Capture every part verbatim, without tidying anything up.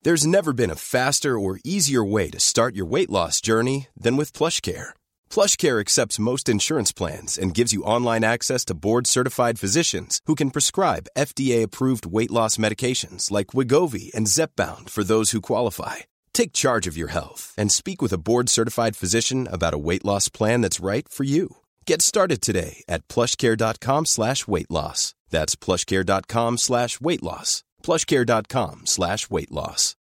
There's never been a faster or easier way to start your weight loss journey than with PlushCare. PlushCare accepts most insurance plans and gives you online access to board-certified physicians who can prescribe F D A-approved weight loss medications like Wegovy and Zepbound for those who qualify. Take charge of your health and speak with a board-certified physician about a weight loss plan that's right for you. Get started today at plushcare.com slash weight loss. That's plushcare.com slash weight loss. plushcare.com slash weight loss.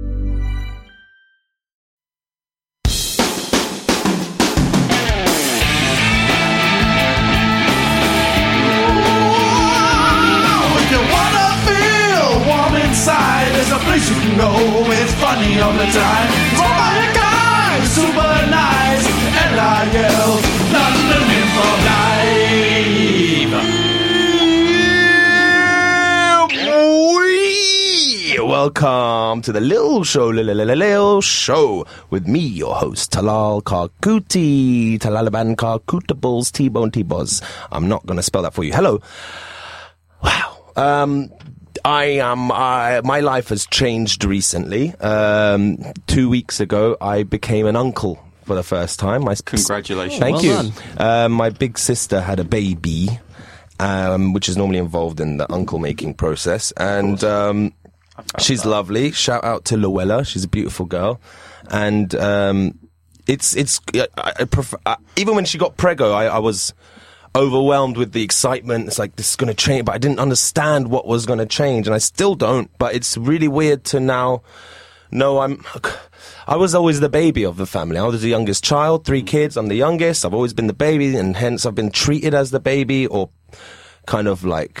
If you wanna feel warm inside, there's a place you can go. It's funny all the time. It's all by a guy, super nice. L I L, London Improv Live. Welcome to the Lil Show, Lil, Lil, Lil, Lil Show, with me, your host, Talal Karkuti, Talalaban Karkutables, T-Bone T-Boz. I'm not going to spell that for you. Hello. Wow. Um, I am, I, my life has changed recently. Um, two weeks ago, I became an uncle for the first time. My, Congratulations. Thank well you. Um, my big sister had a baby, um, which is normally involved in the uncle making process. And, um, she's that. lovely. Shout out to Luella. She's a beautiful girl. And, um, it's, it's, I, I prefer, I, even when she got preggo, I, I was overwhelmed with the excitement. It's like, this is going to change, but I didn't understand what was going to change, and I still don't. But it's really weird to now know I'm, I was always the baby of the family. I was the youngest child, three kids. I'm the youngest. I've always been the baby, and hence I've been treated as the baby, or kind of like,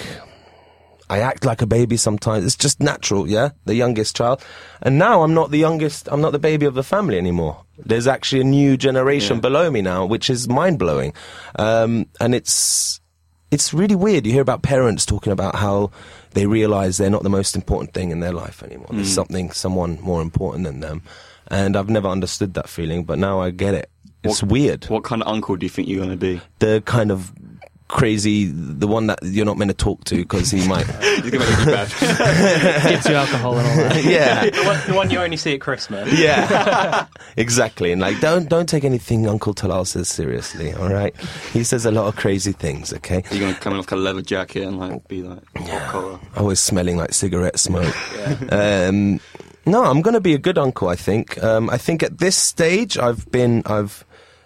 I act like a baby sometimes. It's just natural, yeah? The youngest child. And now I'm not the youngest, I'm not the baby of the family anymore. There's actually a new generation yeah. below me now, which is mind-blowing. Um, and it's, it's really weird. You hear about parents talking about how they realize they're not the most important thing in their life anymore. Mm. There's something, someone more important than them. And I've never understood that feeling, but now I get it. It's what, weird. What kind of uncle do you think you're going to be? The kind of crazy, the one that you're not meant to talk to because he might he's gonna make you bad. Gives you alcohol and all that. Yeah, the, one, the one you only see at Christmas. Yeah, exactly. And like, don't don't take anything Uncle Talal says seriously. All right, he says a lot of crazy things. Okay, you're gonna come in with like a leather jacket and like be like yeah. collar. Always smelling like cigarette smoke. yeah. Um, no, I'm gonna be a good uncle. I think. Um, I think at this stage, I've been. I've.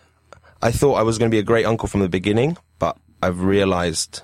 I thought I was going to be a great uncle from the beginning, but I've realized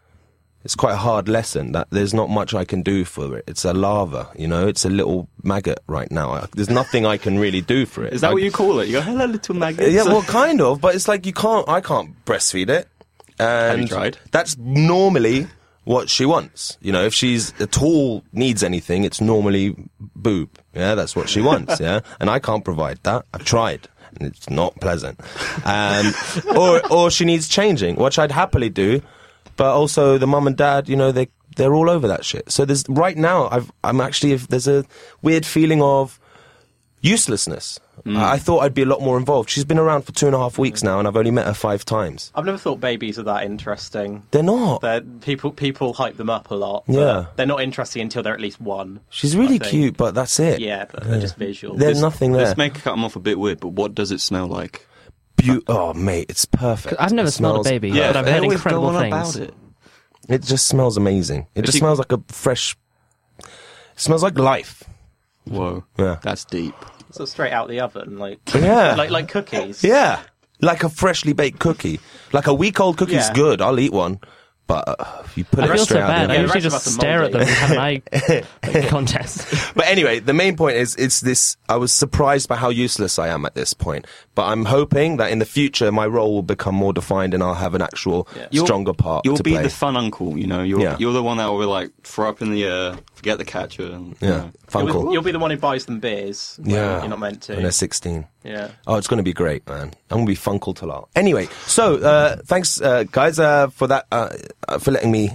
it's quite a hard lesson that there's not much I can do for it. It's a larva, you know, it's a little maggot right now. I, there's nothing I can really do for it. Is that I, what you call it? You go, hello, little maggot? Yeah, well, kind of, but it's like you can't, I can't breastfeed it. And Have you tried? That's normally what she wants. You know, if she's at all needs anything, it's normally boob. Yeah, that's what she wants, yeah? And I can't provide that. I've tried. It's not pleasant. Um, or or she needs changing, which I'd happily do. But also the mum and dad, you know, they, they're all over that shit. So there's, right now, I've, I'm actually, if there's a weird feeling of uselessness. Mm. I, I thought I'd be a lot more involved. She's been around for two and a half weeks now, and I've only met her five times. I've never thought babies are that interesting. They're not. They're, people people hype them up a lot. Yeah. They're not interesting until they're at least one. She's really cute, but that's it. Yeah, but they're yeah. just visual. There's this, nothing there. This may cut them off a bit weird, but what does it smell like? Be- oh, mate, it's perfect. I've never it smelled a baby, yeah, but I've heard incredible things. About it. It just smells amazing. It if just you... smells like a fresh... It smells like life. Whoa. Yeah. That's deep. So straight out the oven, like yeah. like like cookies. Yeah. Like a freshly baked cookie. Like a week-old cookie's yeah. good. I'll eat one. But uh, if you put I it feel straight so out bad. the I oven... usually just stare at them and have an eye like, contest. But anyway, the main point is, it's this, I was surprised by how useless I am at this point. But I'm hoping that in the future, my role will become more defined and I'll have an actual yeah. stronger part You'll to be play. the fun uncle, you know. You're, yeah. you're the one that will, like, throw up in the air, forget the catcher. And, yeah, you know. Funkle. You'll be, you'll be the one who buys them beers when Yeah. you're not meant to. When they're sixteen. Yeah. Oh, it's going to be great, man. I'm going to be Funkle Talal. Anyway, so, uh, thanks, uh, guys, uh, for that, uh, for letting me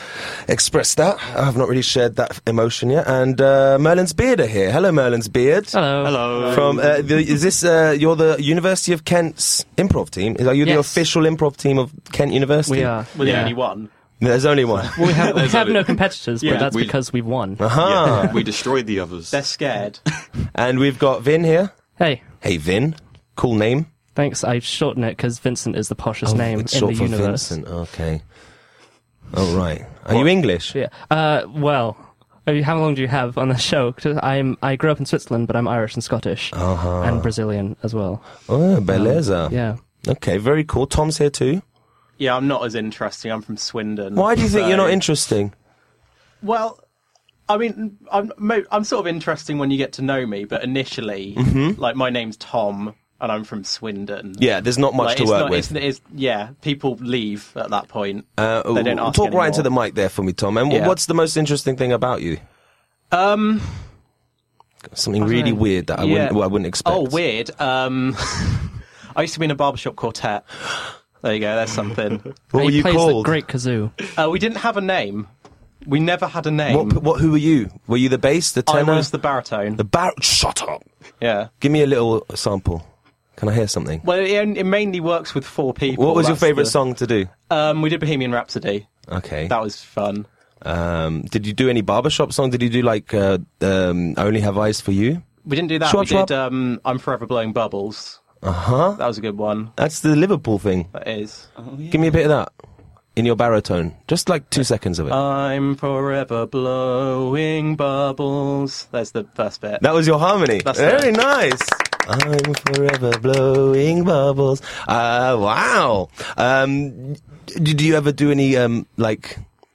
express that. I've not really shared that emotion yet. And, uh, Merlin's Beard are here. Hello, Merlin's Beard. Hello. Hello. From, uh, the, is this, uh, you're the University of Kent's improv team? Are you the Yes. official improv team of Kent University? We are. We're the yeah. only one. There's only one. Well, we have, we There's have only- no competitors, Yeah, but that's we- because we've won. Aha. Yeah, we destroyed the others. They're scared. And we've got Vin here. Hey, Hey, Vin. Cool name. thanks. I shorten it because Vincent is the poshest name Oh, it's in short the for universe. Vincent. Okay. Oh, right. Are you English? Yeah. Uh, well, I mean, how long do you have on the show? 'Cause I'm I grew up in Switzerland, but I'm Irish and Scottish Uh-huh. and Brazilian as well. Oh, beleza. Um, Yeah. Okay, very cool. Tom's here too. Yeah, I'm not as interesting. I'm from Swindon. Why do you think so- you're not interesting? Well, I mean, I'm mo- I'm sort of interesting when you get to know me, but initially, like my name's Tom and I'm from Swindon. Yeah, there's not much Like, to it's work not, with. It's, it's, yeah, people leave at that point. Uh, they don't ask talk right into anymore. the mic there for me, Tom. And Yeah. what's the most interesting thing about you? Um, Something I don't really know. weird that I Yeah. wouldn't, well, I wouldn't expect. oh, weird. Um, I used to be in a barbershop quartet. There you go. There's something. What were he you plays called? the great kazoo. Uh, we didn't have a name. We never had a name. What, what? Who were you? Were you the bass, the I tenor, was the baritone. the bar? Shut up! Yeah. Give me a little sample. Can I hear something? Well, it, it mainly works with four people. What was your That's favourite the- song to do? Um, we did Bohemian Rhapsody. Okay. That was fun. Um, did you do any barbershop song? Did you do like uh, um, I Only Have Eyes for You? We didn't do that. Schwab, we schwab. did um, I'm Forever Blowing Bubbles. Uh huh. That was a good one. That's the Liverpool thing. That is. Give me a bit of that in your baritone. Just like two seconds of it. I'm forever blowing bubbles. There's the first bit. That was your harmony. That's Very it. nice. I'm forever blowing bubbles. Uh, wow. Um, did you ever do any um, like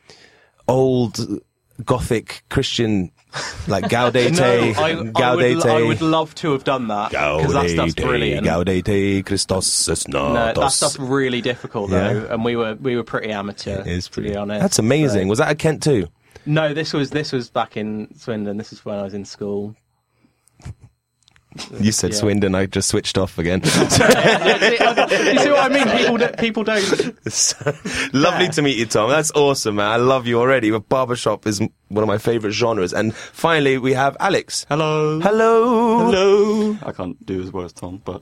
old Gothic Christian, like Gaudete, no, I, I, would, Gaudete, I would love to have done that because that stuff's brilliant. Gaudete, Christos es No, that natos. stuff's really difficult though, Yeah. and we were we were pretty amateur. It is to pretty be honest. That's amazing. So- Was that at Kent too? No, this was this was back in Swindon. This is when I was in school. You said Yeah. Swindon. I just switched off again. you see what I mean? People don't, people don't. Lovely Yeah. to meet you, Tom. That's awesome, man. I love you already. But barbershop is m- one of my favourite genres. And finally, we have Alex. Hello. Hello. Hello. I can't do as well as Tom, but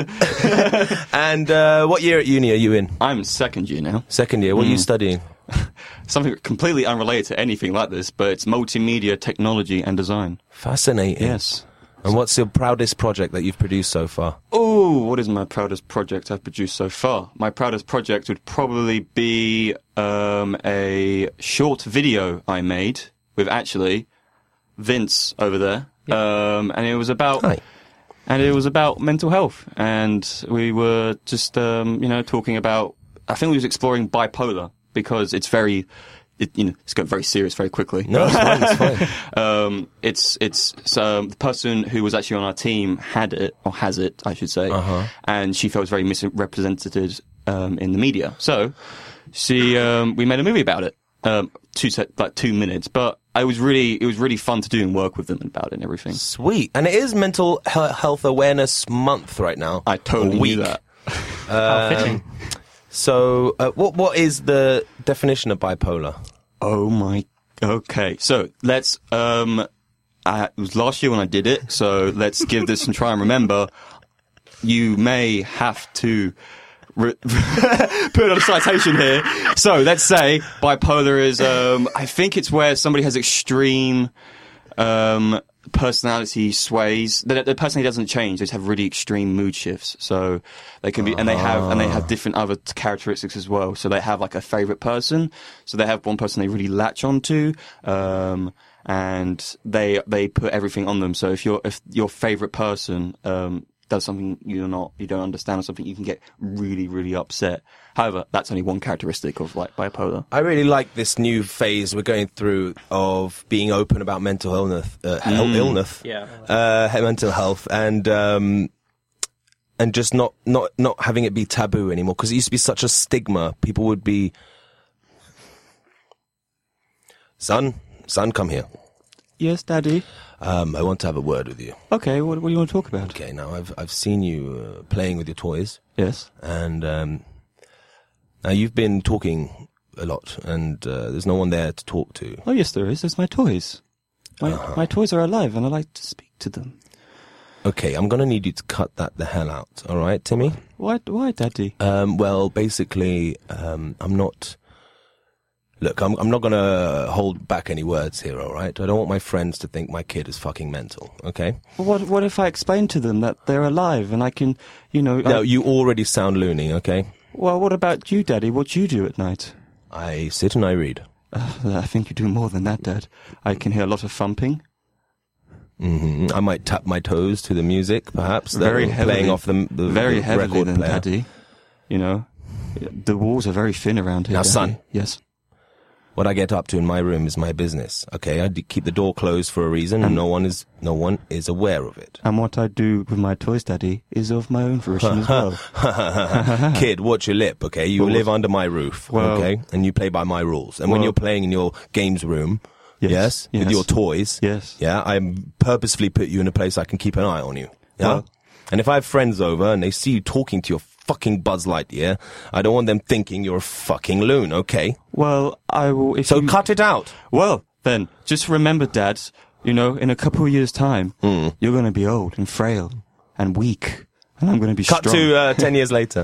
And uh, what year at uni are you in? I'm second year now. Second year. What are you studying? Something completely unrelated to anything like this, but it's multimedia technology and design. Fascinating. Yes. And what's your proudest project that you've produced so far? Oh, what is my proudest project I've produced so far? My proudest project would probably be um, a short video I made with actually Vince over there, um, and it was about Hi. and it was about mental health, and we were just um, you know talking about. I think we was exploring bipolar because it's very. It, you know, it's got very serious very quickly. No, it's fine. It's fine. Um, it's it's so the person who was actually on our team had it or has it, I should say, Uh-huh. and she felt very misrepresented um, in the media. So she um, we made a movie about it, um, two set like two minutes, but I was really it was really fun to do and work with them about it and everything. Sweet. And it is Mental He- Health Awareness Month right now. I totally A week. knew that. How fitting. So, uh, what what is the definition of bipolar? Oh my. Okay, so let's. Um, I, it was last year when I did it, so let's give this and try and remember. You may have to re- put on a citation here. So let's say bipolar is. Um, I think it's where somebody has extreme. Um, personality sways. The, the personality doesn't change. They just have really extreme mood shifts. So they can be, and they have, and they have different other t- characteristics as well. So they have like a favorite person. So they have one person they really latch onto, um, and they they put everything on them. So if your if your favorite person um, does something you're not, you don't understand or something, you can get really really upset. However, that's only one characteristic of like bipolar. I really like this new phase we're going through of being open about mental illness, uh, hel- illness, Yeah. uh, mental health, and um, and just not, not, not having it be taboo anymore, because it used to be such a stigma. People would be, son, son, come here. Yes, Daddy. Um, I want to have a word with you. Okay, what, what do you want to talk about? Okay, now I've I've seen you uh, playing with your toys, Yes. and um, now you've been talking a lot, and uh, there's no one there to talk to. Oh yes, there is. There's my toys. My my toys are alive, and I like to speak to them. Okay, I'm gonna need you to cut that the hell out. All right, Timmy. Why, why, Daddy? Um, well, basically, um, I'm not. Look, I'm, I'm not going to hold back any words here, all right? I don't want my friends to think my kid is fucking mental, okay? Well, what what if I explain to them that they're alive and I can, you know... No, I, you already sound loony, okay? well, what about you, Daddy? What do you do at night? I sit and I read. Uh, I think you do more than that, Dad. I can hear a lot of thumping. hmm I might tap my toes to the music, perhaps. Very They're heavily. Playing off the, the, very the heavily record then, player. Daddy. You know, the walls are very thin around here. Now, Daddy. son. Yes. What I get up to in my room is my business, okay? I d- keep the door closed for a reason, and no one is no one is aware of it. And what I do with my toys, Daddy, is of my own fruition as well. Kid, watch your lip, okay? You Well, live under my roof, well- okay? And you play by my rules. And when Well- you're playing in your games room, Yes, yes, with yes. your toys, Yes. yeah, I purposefully put you in a place I can keep an eye on you. Yeah? Well- And if I have friends over and they see you talking to your fucking Buzz Lightyear, I don't want them thinking you're a fucking loon, okay? Well, I will... If So you... cut it out. Well, then, just remember, Dad, you know, in a couple of years' time, Hmm. you're going to be old and frail and weak, and I'm going to be Cut strong. to uh, ten years later.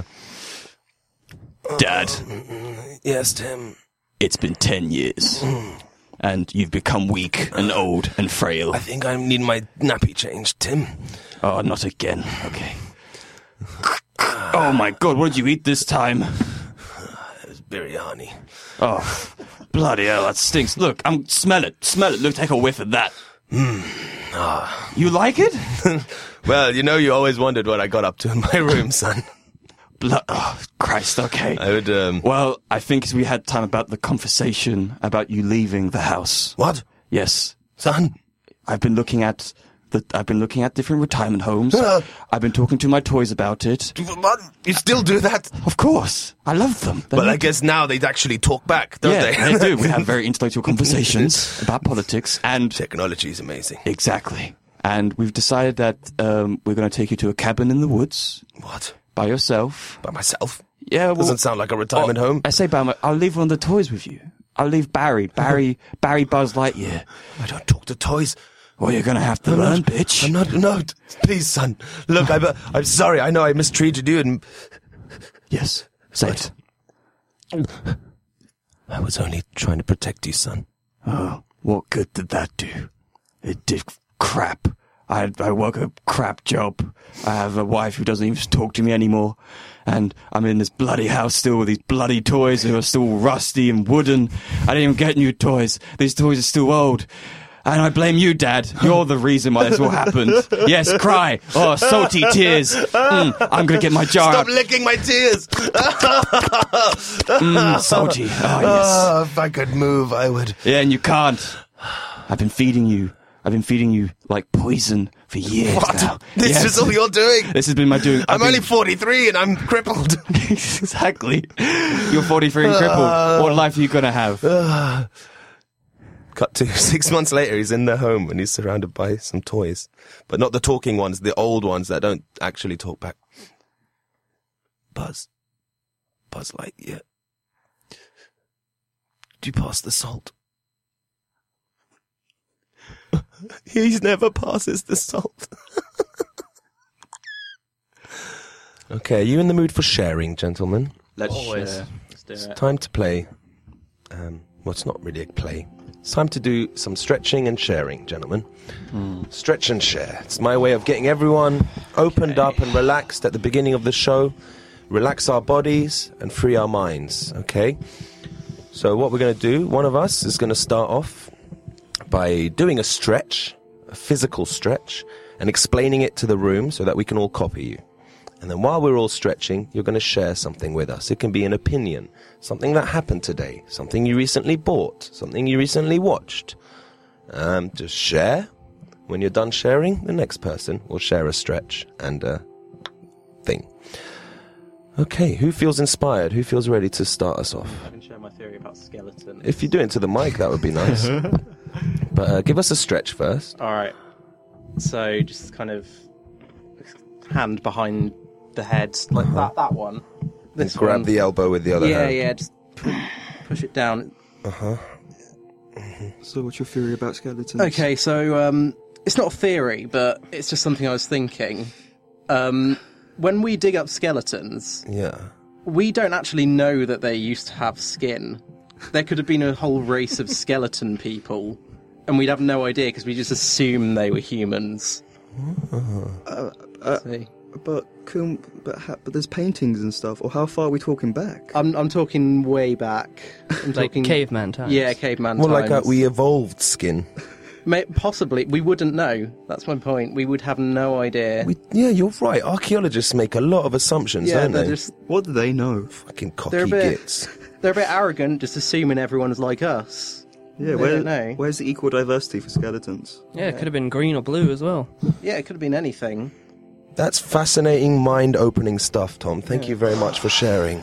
Dad, Yes, Tim. it's been ten years, and you've become weak and old and frail. I think I need my nappy changed, Tim. Oh, not again. Okay. Oh my God, what did you eat this time? It's biryani. Oh, bloody hell, that stinks. Look, I'm smell it, smell it. Look, take a whiff of that. You like it? Well, you know, you always wondered what I got up to in my room, son. Blood. Oh, Christ. Okay. I would, um... Well, I think we had time about the conversation about you leaving the house. What? Yes, Son? I've been looking at the. I've been looking at different retirement homes. I've been talking to my toys about it. What? You still do that? Of course, I love them. They're Well, I like- guess now they'd actually talk back, don't yeah, they? they do. We have very intellectual conversations about politics and Technology is amazing. exactly. And we've decided that um, we're going to take you to a cabin in the woods What? by yourself. By myself? Yeah, well, Doesn't sound like a retirement oh, home. I say by my, I'll leave one of the toys with you. I'll leave Barry, Barry, Barry Buzz Lightyear. I don't talk to toys. Well, you're going to have to I'm learn, not, bitch. I'm not, no, t- please, son. Look, I'm, uh, I'm sorry. I know I mistreated you and... Yes, say it. I was only trying to protect you, son. Oh, what good did that do? It did crap. I I work a crap job. I have a wife who doesn't even talk to me anymore. And I'm in this bloody house still with these bloody toys who are still rusty and wooden. I didn't even get new toys. These toys are still old. And I blame you, Dad. You're the reason why this all happened. Yes, cry. Oh, salty tears. Mm, I'm going to get my jar Stop out. licking my tears! Mm, salty. Oh, yes. Oh, if I could move, I would. Yeah, and you can't. I've been feeding you. I've been feeding you like poison for years What? now. This Yes. is all you're doing? This has been my doing. I'm I've only been- forty-three and I'm crippled. exactly. You're forty-three and crippled. What life are you gonna have? Cut to six months later, he's in their home and he's surrounded by some toys. But not the talking ones, the old ones that don't actually talk back. Buzz. Buzz Lightyear. Do you pass the salt? He never passes the salt. Okay, are you in the mood for sharing, gentlemen? Let's Always. share. Let's do it. Time to play. Um, well, it's not really a play. It's time to do some stretching and sharing, gentlemen. Stretch and share. It's my way of getting everyone opened up and relaxed at the beginning of the show. Relax our bodies and free our minds, okay? So what we're going to do, one of us is going to start off by doing a stretch, a physical stretch, and explaining it to the room so that we can all copy you. And then while we're all stretching, you're going to share something with us. It can be an opinion, something that happened today, something you recently bought, something you recently watched. Um, just share. When you're done sharing, the next person will share a stretch and a thing. Okay, who feels inspired? Who feels ready to start us off? I can share my theory about skeletons. If you do it to the mic, that would be nice. But uh, give us a stretch first. All right. So just kind of hand behind the head, like that. That one. This Grab one. the elbow with the other Yeah, hand. yeah. Just pu- push it down. So what's your theory about skeletons? Okay, so um, it's not a theory, but it's just something I was thinking. Um, when we dig up skeletons, Yeah. we don't actually know that they used to have skin. there could have been a whole race of skeleton people, and we'd have no idea because we just assume they were humans. Uh, uh, See? but, can, but, ha, but there's paintings and stuff. Or how far are we talking back? I'm I'm talking way back. I'm Like talking caveman times. Yeah, caveman Well, times. like uh, we evolved skin. May, possibly we wouldn't know. That's my point. We would have no idea. We, yeah, you're right. Archaeologists make a lot of assumptions, yeah, don't they're they? just What do they know? Fucking they're a cocky bit gits. they're a bit arrogant, just assuming everyone's like us. Yeah, They where, don't know. where's the equal diversity for skeletons? Yeah, it could have been green or blue as well. Yeah, it could have been anything. That's fascinating, mind-opening stuff, Tom. Thank you very much for sharing.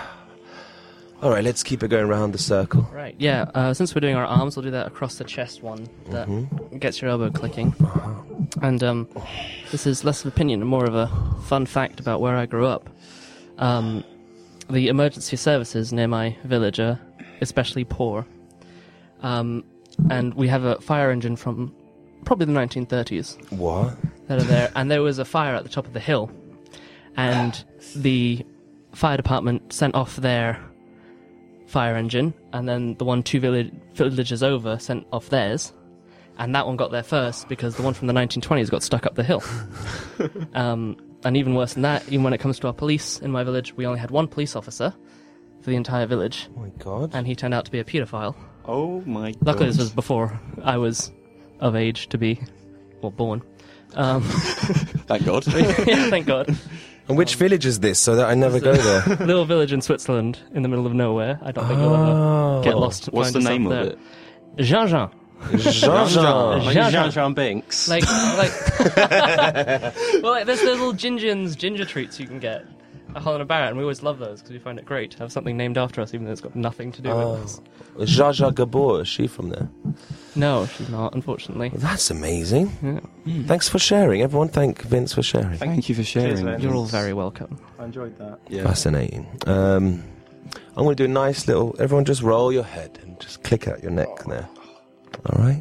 All right, let's keep it going around the circle. Right, yeah. Uh, since we're doing our arms, we'll do that across the chest one that gets your elbow clicking. And um, this is less of opinion and more of a fun fact about where I grew up. Um, the emergency services near my village are especially poor. Um, and we have a fire engine from probably the nineteen thirties What? that are there. And there was a fire at the top of the hill. And the fire department sent off their fire engine, and then the one two village, villages over sent off theirs, and that one got there first because the one from the nineteen twenties got stuck up the hill. um, and even worse than that, even when it comes to our police in my village, we only had one police officer for the entire village, Oh my God. and he turned out to be a paedophile. Oh my god. Luckily, this was before I was of age to be, well, born. Um, Thank God. yeah, thank God. And which village is this, so that I never go there? Little village in Switzerland, in the middle of nowhere. I don't think you'll Oh. ever get lost. and What's the find name yourself of there. it? Jean Jean. Jean-Jean. Like Jean- Jean Jean Binks. Like, like, well, like, there's those little Gingens ginger treats you can get at Holland and Barrett, and we always love those because we find it great to have something named after us, even though it's got nothing to do Oh. with us. Jaja Gabor, is she from there? No, she's not, unfortunately. Well, that's amazing. Yeah. Thanks for sharing. Everyone thank Vince for sharing. Thank you for sharing. Cheers, man. You're all very welcome. I enjoyed that. Yeah. Fascinating. Um, I'm going to do a nice little... Everyone just roll your head and just click out your neck there. All right?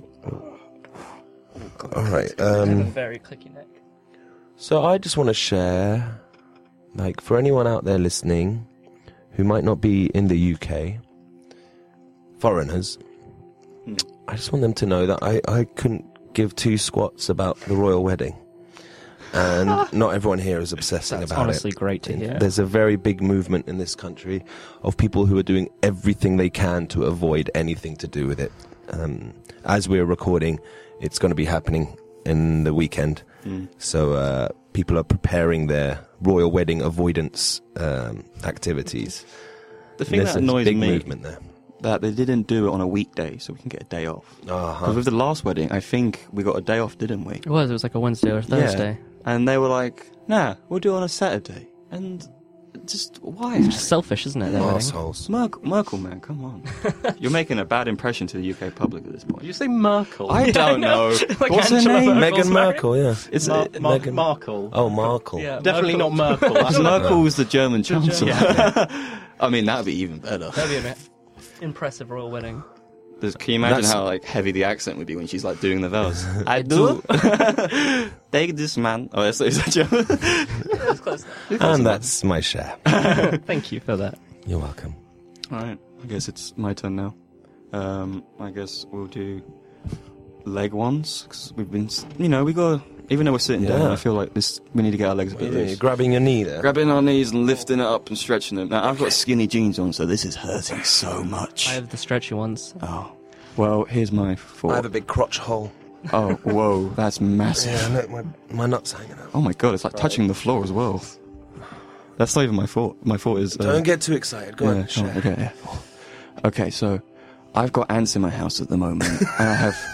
All right. I have a Um, very clicky neck. so I just want to share, like, for anyone out there listening who might not be in the U K, foreigners, Hmm. I just want them to know that I, I couldn't give two squats about the royal wedding. And not everyone here is obsessing That's about it. honestly great to hear. There's a very big movement in this country of people who are doing everything they can to avoid anything to do with it. Um, as we're recording, it's going to be happening in the weekend. Mm. So uh, people are preparing their royal wedding avoidance um, activities. The thing There's that a annoys big me movement there. that they didn't do it on a weekday, so we can get a day off. Because Uh-huh. with the last wedding, I think we got a day off, didn't we? It was, it was like a Wednesday or a Thursday. And they were like, "Nah, we'll do it on a Saturday." And just why? It's just selfish, isn't it, their wedding? Assholes. Merkel, Merkel, man, come on. You're making a bad impression to the U K public at this Did point. you say Merkel? I don't know. Like What's her Angela name? Merkel's Meghan married? Merkel, yeah. It's Mar- uh, Mar- Meghan- Markle. Oh, Markle. Yeah, Definitely Merkel. not Merkel. That's Merkel's the German chancellor. Yeah. I mean, that'd be even better. That'd be an impressive royal wedding. There's- Can you imagine That's- how like heavy the accent would be when she's like doing the vows? I do. Take this man. Oh, that's, is that German? That's close. And that's my share. Thank you for that. You're welcome. All right. I guess it's my turn now. Um, I guess we'll do leg ones. 'Cause we've been, s- you know, we got. Even though we're sitting Yeah. down, I feel like this. We need to get our legs a bit You're loose. grabbing your knee there. Grabbing our knees and lifting it up and stretching them. Now I've got skinny jeans on, so this is hurting so much. I have the stretchy ones. Oh, well, here's my thought. I have a big crotch hole. Oh, whoa, that's massive. Yeah, look, my, my nuts hanging out. Oh my god, it's like touching the floor as well. That's not even my fault. My fault is. Uh, Don't get too excited. Go yeah, on, come share. on, okay, yeah. Okay, so I've got ants in my house at the moment, and I have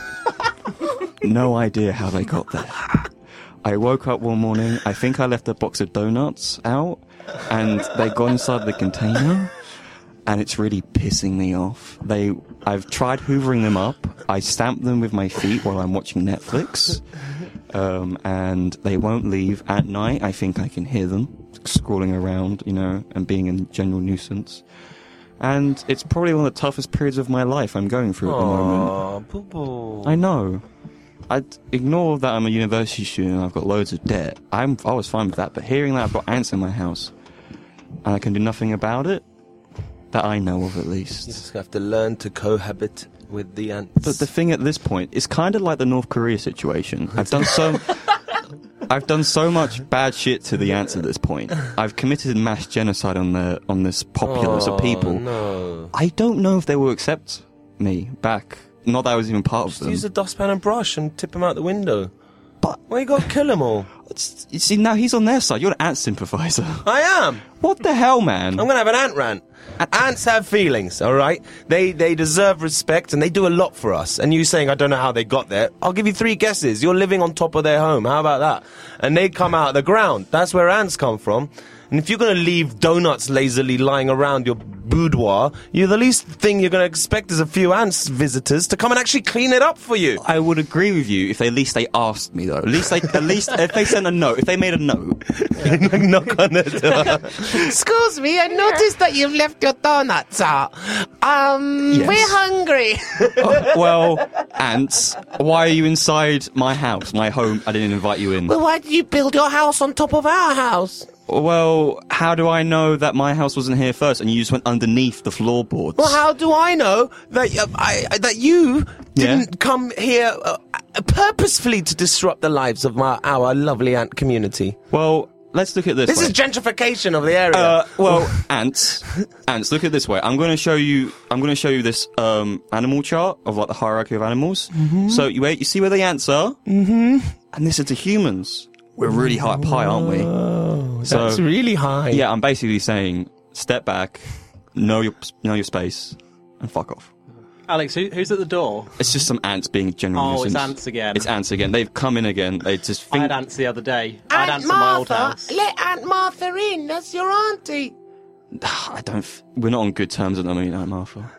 no idea how they got there. I woke up one morning, I think I left a box of donuts out, and they got inside the container, and it's really pissing me off. They, I've tried hoovering them up, I stamp them with my feet while I'm watching Netflix, um, and they won't leave. At night, I think I can hear them scrawling around, you know, and being a general nuisance. And it's probably one of the toughest periods of my life I'm going through at the moment. Aw, boo-boo. I know. I'd ignore that I'm a university student and I've got loads of debt. I'm, I was fine with that, but hearing that I've got ants in my house and I can do nothing about it, That I know of, at least. You just have to learn to cohabit with the ants. But the thing at this point, it's kind of like the North Korea situation. I've done so... I've done so much bad shit to the ants at this point. I've committed mass genocide on the on this populace oh, of people. No. I don't know if they will accept me back. Not that I was even part Just of them. use a dustpan and brush and tip them out the window. But why you got to kill them all? It's, you see, now he's on their side. You're an ant sympathizer. I am. What the hell, man? I'm going to have an ant rant. Ants have feelings, all right? They they deserve respect, and they do a lot for us. And you saying, I don't know how they got there. I'll give you three guesses. You're living on top of their home. How about that? And they come out of the ground. That's where ants come from. And if you're going to leave donuts lazily lying around your boudoir, you the least thing you're going to expect is a few ants visitors to come and actually clean it up for you. I would agree with you if they, at least they asked me, though. At least they, at least if they sent a note, if they made a note. Knock on the door. Excuse me, I noticed that you've left your donuts out. Um, Yes. we're hungry. Oh, well, ants, why are you inside my house, my home? I didn't invite you in. Well, why did you build your house on top of our house? Well, how do I know that my house wasn't here first and you just went underneath the floorboards? Well, how do I know that uh, I, I- that you didn't Yeah? come here uh, purposefully to disrupt the lives of my, our lovely ant community? Well, let's look at this This way. is gentrification of the area. Uh, well, ants, ants. Look at it this way. I'm going to show you. I'm going to show you this um, animal chart of like the hierarchy of animals. Mm-hmm. So you wait. You see where the ants are, mm-hmm. and this is the humans. We're really high up high, aren't we? Oh, so- that's really high. Yeah, I'm basically saying, step back, know your know your space, and fuck off. Alex, who, who's at the door? It's just some ants being general Oh, it's nuisance. ants again. It's ants again. They've come in again. They just I think. had ants the other day. I had ants in my old house. let Aunt Martha in. That's your auntie. I don't. F- we're not on good terms at the moment, Aunt Martha.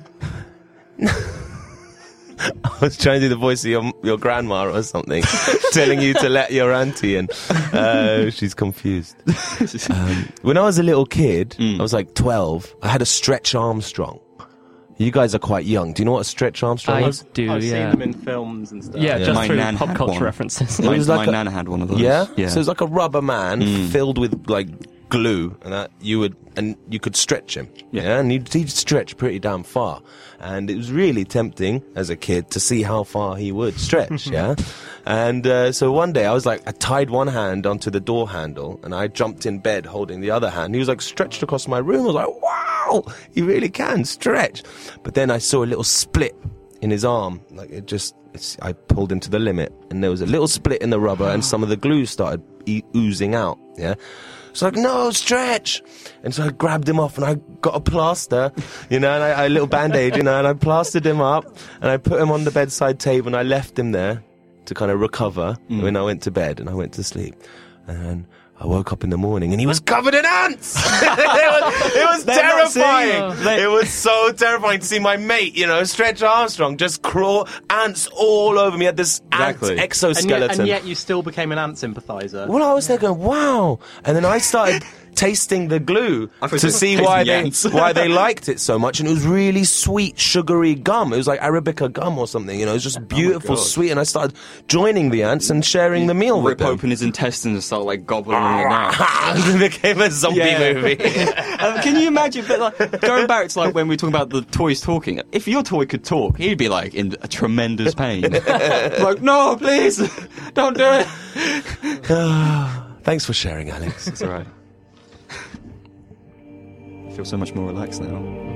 I was trying to do the voice of your your grandma or something, telling you to let your auntie in. Uh, she's confused. Um, when I was a little kid, Mm. I was like twelve. I had a Stretch Armstrong. You guys are quite young. Do you know what a Stretch Armstrong I is? do, I've yeah. seen them in films and stuff. yeah, Yeah. just My through nan pop had culture one. references. My, was like my a- nana had one of those. Yeah? Yeah. So it was like a rubber man Mm. filled with like glue, and that you would and you could stretch him. Yeah. Yeah, and he'd, he'd stretch pretty damn far, and it was really tempting as a kid to see how far he would stretch. Yeah, and uh, so one day I was like, I tied one hand onto the door handle, and I jumped in bed holding the other hand. He was like stretched across my room. I was like, wow, he really can stretch. But then I saw a little split in his arm, like it just. It's, I pulled him to the limit, and there was a little split in the rubber, and some of the glue started e- oozing out. Yeah, so like, no, stretch. And so I grabbed him off, and I got a plaster, you know, and I, a little band-aid, you know, and I plastered him up, and I put him on the bedside table, and I left him there to kind of recover Mm. when I went to bed, and I went to sleep, and then I woke up in the morning and he was covered in ants. it was, it was They're not terrifying. seeing- they- It was so terrifying to see my mate, you know, Stretch Armstrong, just crawl, ants all over me. He had this Exactly. ant And exoskeleton. yet, and yet you still became an ant sympathiser. Well, I was there going, wow. And then I started tasting the glue I thought to you see were why tasting they, ants. why they liked it so much. And it was really sweet, sugary gum. It was like Arabica gum or something, you know, it was just beautiful, God. sweet. And I started joining the ants and sharing the meal with Rip them. open his intestines and start like gobbling it down. it became a zombie Yeah. movie. Um, can you imagine? But like, going back to like when we were talking about the toys talking, if your toy could talk, he'd be like in a tremendous pain. Like, no, please, don't do it. Thanks for sharing, Alex. It's all right. I feel so much more relaxed now.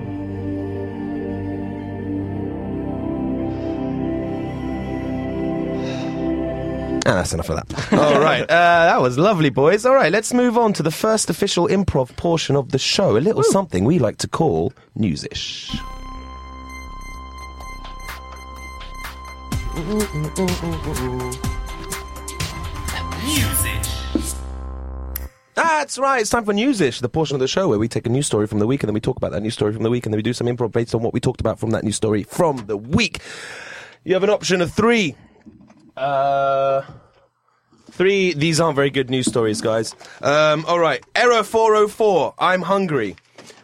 And that's enough of that. All right. Uh, that was lovely, boys. All right, let's move on to the first official improv portion of the show. A little something we like to call Newsish. That's right, it's time for Newsish, the portion of the show where we take a news story from the week and then we talk about that news story from the week and then we do some improv based on what we talked about from that news story from the week. You have an option of three. Uh, three, these aren't very good news stories, guys. Um, alright, Error four oh four, I'm hungry.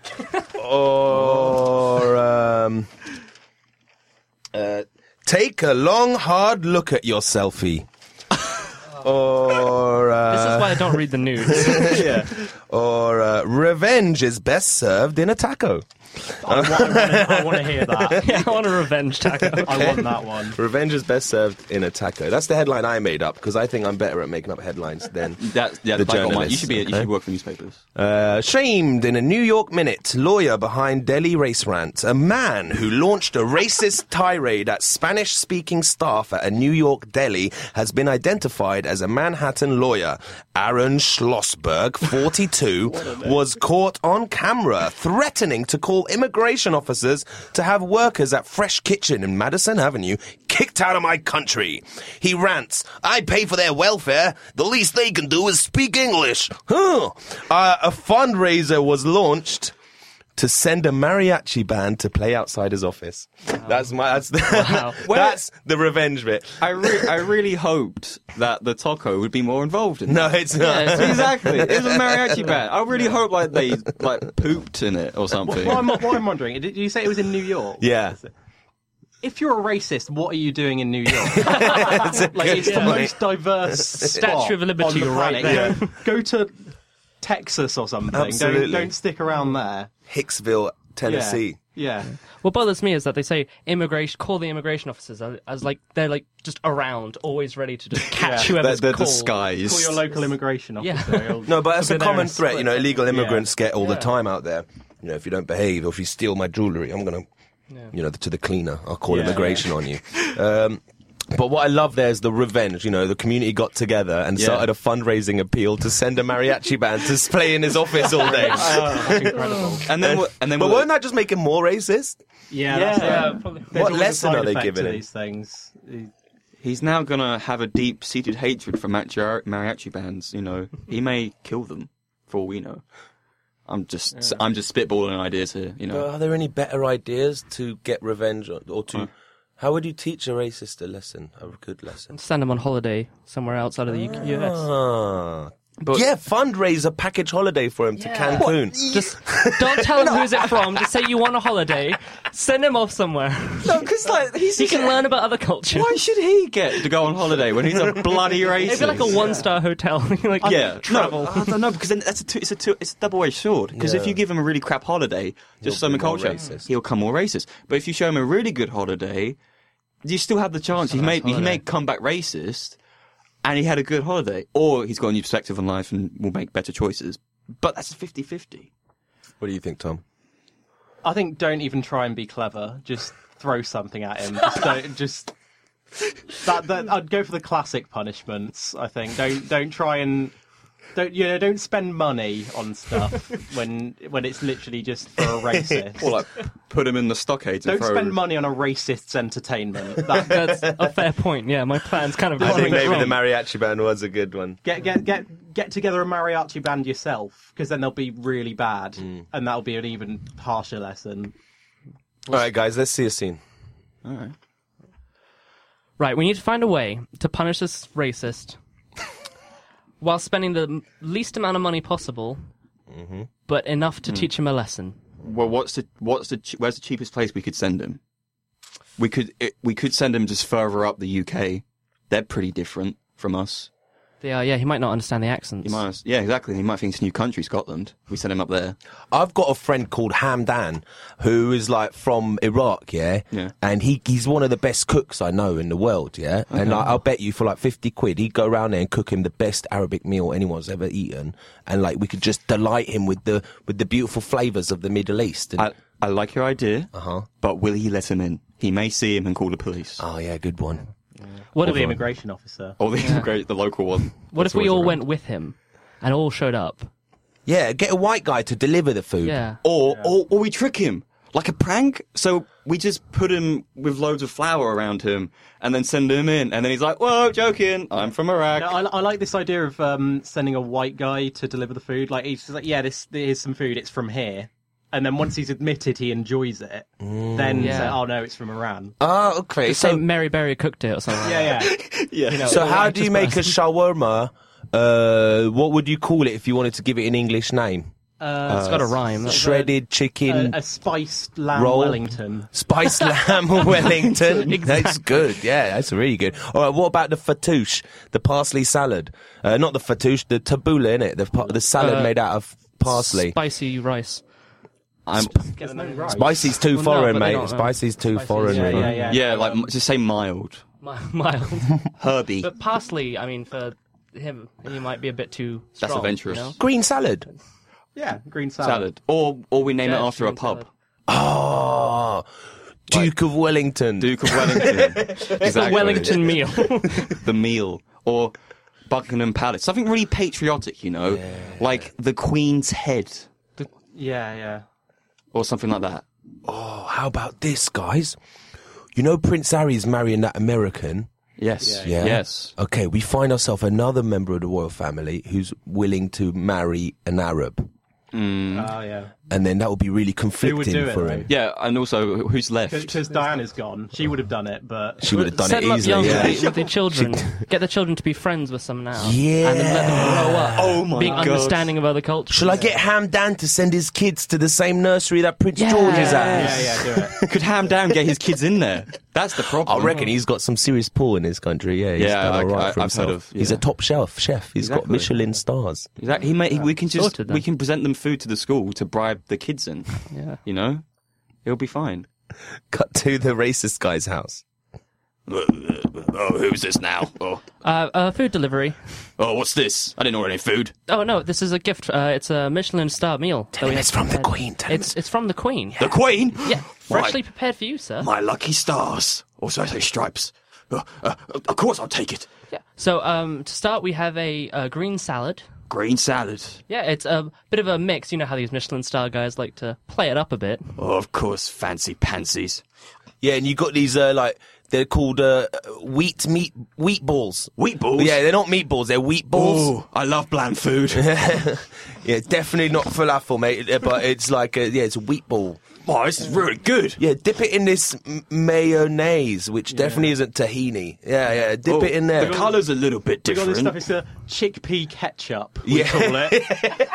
or, um, uh, take a long, hard look at your selfie. Or, uh, This is why I don't read the news. or uh, revenge is best served in a taco. I want, I want to hear that. Yeah, I want a revenge taco. I want that one. Revenge is best served in a taco. That's the headline I made up because I think I'm better at making up headlines than That, yeah, the the Bible, journalists. You should be. You okay? should work for newspapers. Uh, shamed in a New York Minute, lawyer behind Delhi race rant. A man who launched a racist tirade at Spanish-speaking staff at a New York deli has been identified as a Manhattan lawyer. Aaron Schlossberg, forty-two, was caught on camera threatening to call immigration officers to have workers at Fresh Kitchen in Madison Avenue kicked out of my country. He rants, I pay for their welfare. The least they can do is speak English. Huh. Uh, a fundraiser was launched to send a mariachi band to play outside his office. Wow. That's my. That's the, Wow. that's the revenge bit. I, re- I really hoped that the taco would be more involved in No, that. it's not. Yeah, Exactly. It was a mariachi band. I really hope like they like pooped in it or something. What I'm, what I'm wondering, did you say it was in New York? Yeah. If you're a racist, what are you doing in New York? Like, it's the point. most diverse Statue of Liberty spot on the right planet. there. Go, go to Texas or something. Absolutely. Don't, don't stick around there. Hicksville, Tennessee. Yeah. What bothers me is that they say immigration, call the immigration officers as, as like they're like just around, always ready to just catch Yeah. whoever's They're, they're called. disguised. Call your local immigration Yeah. officer. He'll- No, but that's he'll a be there common and threat. You know, split. illegal immigrants get all the Yeah. time out there. You know, if you don't behave or if you steal my jewellery, I'm going to, you know, to the cleaner. I'll call Yeah, immigration on you. Um, but what I love there is the revenge. You know, the community got together and Yeah. started a fundraising appeal to send a mariachi band to play in his office all day. Oh, that's incredible. And then, what- and then but what- won't that just make him more racist? Yeah, Yeah, that's yeah, it. probably. There's What always a lesson side are they effect giving to him? these things? he's now gonna have a deep-seated hatred for mariachi, mariachi bands. You know, he may kill them for all we know. I'm just, I'm just spitballing ideas here. You know, But are there any better ideas to get revenge or, or to... Huh? How would you teach a racist a lesson, a good lesson? Send them on holiday somewhere outside of the U- U S. Ah. But- yeah, fundraise a package holiday for him to Cancun. Just don't tell him who's it from. Just say you want a holiday. Send him off somewhere. no, because like he's He can learn about other cultures. Why should he get to go on holiday when he's a bloody racist? It'd be like a one-star hotel. like Yeah, travel. No, I don't know because then that's a two, it's a two, it's a double-edged sword. Because if Yeah. you give him a really crap holiday, just He'll some be more culture, racist. he'll come more racist. But if you show him a really good holiday, you still have the chance. He may he may come back racist, and he had a good holiday, or he's got a new perspective on life and will make better choices. But that's a fifty-fifty. What do you think, Tom? I think don't even try and be clever. Just throw something at him. Just don't. Just that, that. I'd go for the classic punishments. I think don't don't try and don't you know don't spend money on stuff when when it's literally just for a racist. Or like put him in the stockades. and Don't throw spend money on a racist's entertainment. That, That's a fair point. Yeah, my plan's kind of. I think maybe wrong. the mariachi band was a good one. Get get get get together a mariachi band yourself, because then they'll be really bad, Mm. and that'll be an even harsher lesson. All right, guys, let's see a scene. All right. Right, we need to find a way to punish this racist while spending the m- least amount of money possible, Mm-hmm. but enough to Mm. teach him a lesson. Well, what's the what's the ch- where's the cheapest place we could send him? We could it, we could send him just further up the U K. They're pretty different from us. They are, yeah, he might not understand the accents. He might, yeah, exactly. He might think it's a new country, Scotland. We send him up there. I've got a friend called Hamdan who is like from Iraq, yeah? Yeah. And he he's one of the best cooks I know in the world, yeah? And I, I'll bet you for like fifty quid, he'd go around there and cook him the best Arabic meal anyone's ever eaten. And like we could just delight him with the with the beautiful flavours of the Middle East. And, I, I like your idea, uh-huh. but will he let him in? He may see him and call the police. Oh, yeah, good one. What Or if, the immigration officer. Or the great, the local one. what That's if we always all around. went with him and all showed up? Yeah, get a white guy to deliver the food. Yeah. Or, or, or we trick him. Like a prank? So we just put him with loads of flour around him and then send him in. And then he's like, whoa, joking. I'm from Iraq. No, I, I like this idea of um, sending a white guy to deliver the food. Like he's just like, yeah, this here's some food. It's from here. And then once he's admitted he enjoys it, then Yeah. say, oh no, it's from Iran. Oh, okay. Just say So, Mary Berry cooked it or something. Yeah, yeah. yeah. You know, so all how right, do you just make a person. shawarma? Uh, what would you call it if you wanted to give it an English name? Uh, It's got a rhyme. That's- Shredded chicken. a, a spiced lamb roll. Wellington. Spiced lamb Wellington. Exactly. That's good. Yeah, that's really good. All right, what about the fattoush, the parsley salad? Uh, not the fattoush, the tabbouleh, innit? The pa- the salad Uh, made out of parsley. Spicy rice. I'm Get the name right. Spicy's too Well, no, foreign, but they mate. don't know. Spicy's too Spicy's- foreign, Yeah, mate. yeah, yeah. yeah, like m- just say mild, Mi- Mild. herby. But parsley, I mean, for him, he might be a bit too strong. That's adventurous. You know? Green salad. Yeah, green salad. Salad, or or we name Yeah, it after a green pub. salad. Oh, Duke of Wellington. Duke of Wellington. Exactly. The Wellington meal. The meal, or Buckingham Palace. Something really patriotic, you know, like the Queen's head, Yeah, yeah. or something like that. Oh, how about this, guys? You know Prince Harry's marrying that American. Yes. Yeah. Yes. Okay, we find ourselves another member of the royal family who's willing to marry an Arab, Oh, yeah. and then that would be really Who would conflicting do it, for though? him. Yeah, and also who's left? Because Diana's gone. She would have done it, but... She would have done Set it them up young easily. Yeah. with, the, with the children. Get the children to be friends with some now. Yeah. And then let them grow up. Oh my being God. understanding of other cultures. Shall I get Hamdan to send his kids to the same nursery that Prince Yeah. George is Yeah, at? yeah, do it. Could Hamdan get his kids in there? That's the I problem. reckon he's got some serious pull in his country. Yeah, he's Yeah, done I- all right I- for I've heard himself. of- He's yeah. a top shelf chef. He's got Exactly. Michelin stars. Exactly. He may, he, we can just Sorted then. we can present them food to the school to bribe the kids in. Yeah. You know, it'll be fine. Cut to the racist guy's house. Oh, who's this now? Oh, Uh, uh, food delivery. oh, what's this? I didn't order any food. Oh no, this is a gift. Uh, it's a Michelin star meal. that Tell we him have it's from the prepared. Queen. Tell him It's it's from the Queen. The Queen? Yeah, freshly prepared for you, sir. My lucky stars. Or should I say stripes? Uh, uh, of course, I'll take it. Yeah. So um, to start, we have a, uh green salad. Green salad. Yeah, it's a bit of a mix. You know how these Michelin star guys like to play it up a bit. Oh, of course, fancy pansies. Yeah, and you got these uh, like they're called uh, wheat meat wheat balls. Wheat balls? Yeah, they're not meatballs. They're wheat balls. Oh, I love bland food. Yeah, definitely not falafel, mate. uh, But it's like a, yeah, it's a wheat ball. Oh, this is really good. Yeah, dip it in this m- mayonnaise, which definitely isn't tahini. Yeah, yeah, dip Oh, it in there. The colour's a little bit We got this different. stuff, it's a chickpea ketchup, we Yeah. call it.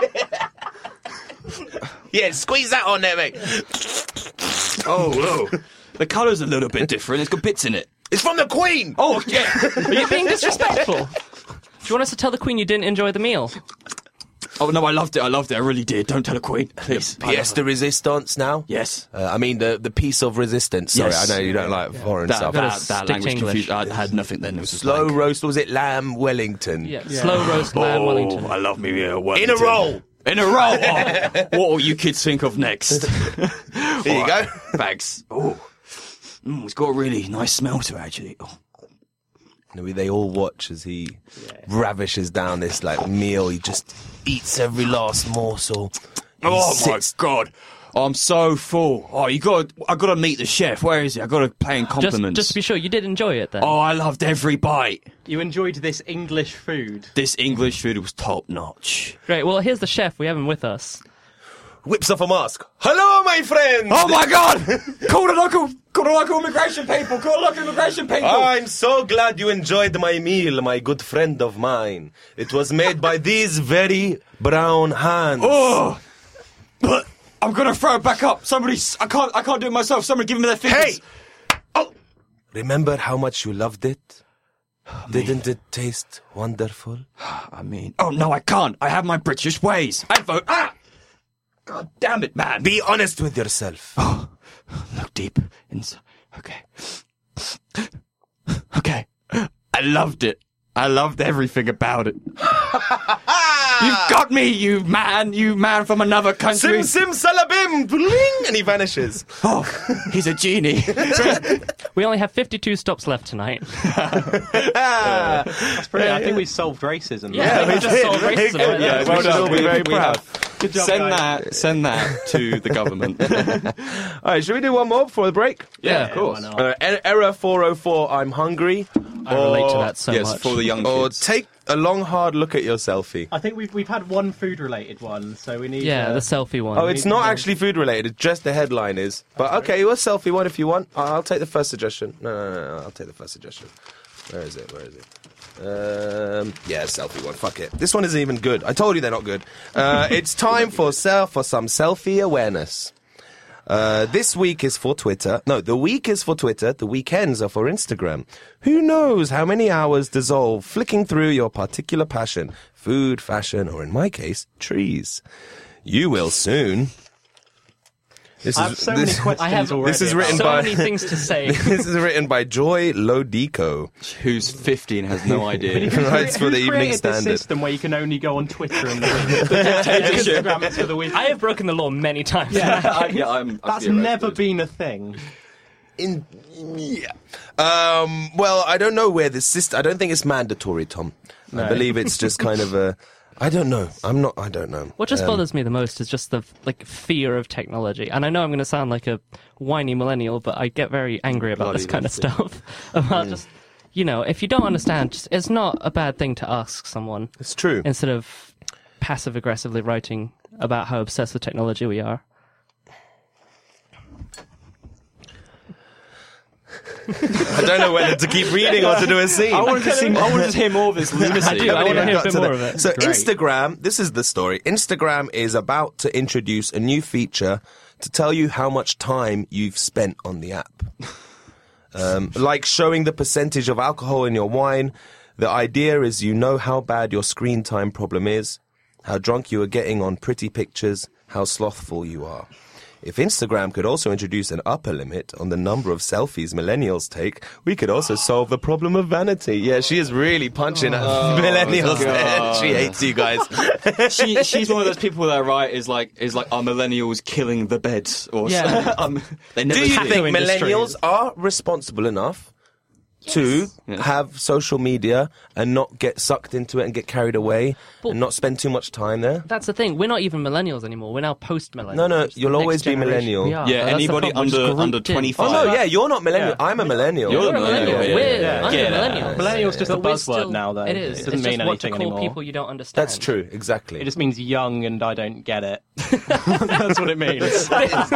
Yeah, squeeze that on there, mate. Oh, whoa. The colour's a little bit different. It's got bits in it. It's from the Queen. Oh, yeah. Are you being disrespectful? Do you want us to tell the Queen you didn't enjoy the meal? Oh, no, I loved it. I loved it. I really did. Don't tell the Queen, please. Pièce de résistance now. Yes. Uh, I mean the the piece of resistance. Sorry, Yes. I know you don't like foreign That, stuff. Gotta that, that stick language to English. confusion. I had nothing then. It was just Slow like, roast. Was it lamb Wellington? Yeah. Slow roast lamb oh, Wellington. I love me uh, In a Wellington. roll. In a roll. Oh, what will you kids think of next? Here you go. Thanks. Oh, mm, it's got a really nice smell to it, actually. Oh. And they all watch as he ravishes down this like meal. He just eats every last morsel. He Oh sits- my god. I'm so full. Oh, you got. I got to meet the chef. Where is he? I got to pay him Just, compliments. just to be sure, you did enjoy it then. Oh, I loved every bite. You enjoyed this English food. This English food was top notch. Great. Well, here's the chef. We have him with us. whips off a mask. Hello, my friend. Oh my god! Call the local, call the local immigration people. Call the local immigration people. I'm so glad you enjoyed my meal, my good friend of mine. It was made by these very brown hands. Oh, but I'm gonna throw it back up. Somebody, s- I can't, I can't do it myself. Somebody give me their fingers. Hey! Oh, Remember how much you loved it? Didn't it taste wonderful? I mean, oh no, I can't. I have my British ways. I vote. Ah, god damn it, man. Be honest with yourself. Oh, look deep inside. Okay, okay. I loved it. I loved everything about it. You've got me, you man, you man from another country. Sim sim salabim, bling, and he vanishes. Oh, he's a genie. We only have fifty-two stops left tonight. That's brilliant. I think we solved racism. Yeah, we just solved racism. right Yeah, there. well done. should all be very We proud. have- Good job, Send guys. that, send that to the government. All right, should we do one more before the break? Yeah, of course. Why not? Uh, er- error four oh four, I'm hungry. I relate to Or- that so yes, much. for the young Or kids. take a long, hard look at your selfie. I think we've we've had one food related one, so we need. Yeah, uh, the selfie one. Oh, it's not actually food related. It's just the headline is. But okay, well, selfie one if you want. I- I'll take the first suggestion. No, no, no, no. I'll take the first suggestion. Where is it? Where is it? Um, yeah, selfie one. Fuck it. This one isn't even good. I told you they're not good. Uh, it's time for self for some selfie awareness. Uh, this week is for Twitter. No, the week is for Twitter. The weekends are for Instagram. Who knows how many hours dissolve flicking through your particular passion, food, fashion, or in my case, trees. You will soon. This I have is so this, many questions I have- already. This is written So by many things to say. this is written by Joy Lodico. Who's fifty and has no idea. Writes for the Who Evening created this Standard. system where you can only go on Twitter in the week? Instagram it's for the week. I have broken the law many times. I, yeah, I'm, I'd That's be never arrested. been a thing. In yeah. Um, well, I don't know where this system. I don't think it's mandatory, Tom. I No. believe it's just kind of a. I don't know. I'm not. I don't know. What just Um, bothers me the most is just the like fear of technology. And I know I'm going to sound like a whiny millennial, but I get very angry about Bloody this kind of Lindsay. stuff. About just, you know, if you don't understand, just, it's not a bad thing to ask someone It's true. instead of passive aggressively writing about how obsessed with technology we are. I don't know whether to keep reading or to do a scene. I wanted to see. I wanted to hear more of this lunacy. I do, I haven't wanna even hear a got bit to more the- of it. So Great. Instagram, this is the story. Instagram is about to introduce a new feature to tell you how much time you've spent on the app. Um, like showing the percentage of alcohol in your wine. The idea is you know how bad your screen time problem is, how drunk you are getting on pretty pictures, how slothful you are. If Instagram could also introduce an upper limit on the number of selfies millennials take, we could also solve the problem of vanity. Yeah, she is really punching at millennials there. God. She hates you guys. she, she's one of those people that write is like is like are millennials killing the beds or Yeah. so- um, they never Do you sleep. think industry. millennials are responsible enough to Yes. have social media and not get sucked into it and get carried away But- and not spend too much time there? That's the thing. We're not even millennials anymore. We're now post-millennials. No, no, It's the you'll next always be generation. millennial. We are. Yeah, That's the anybody problem. We're just under- under grouped in. twenty-five. Oh no, yeah, you're not millennial. Yeah. I'm a millennial. You're You're a Yeah, millennial. yeah, yeah, We're yeah. I'm Get a out. millennial. Millennial's just But a we're buzzword still- now, though. It is. It doesn't it's mean just what to anything call anymore. people you don't understand. That's true, exactly. It just means young and I don't get it. That's what it means.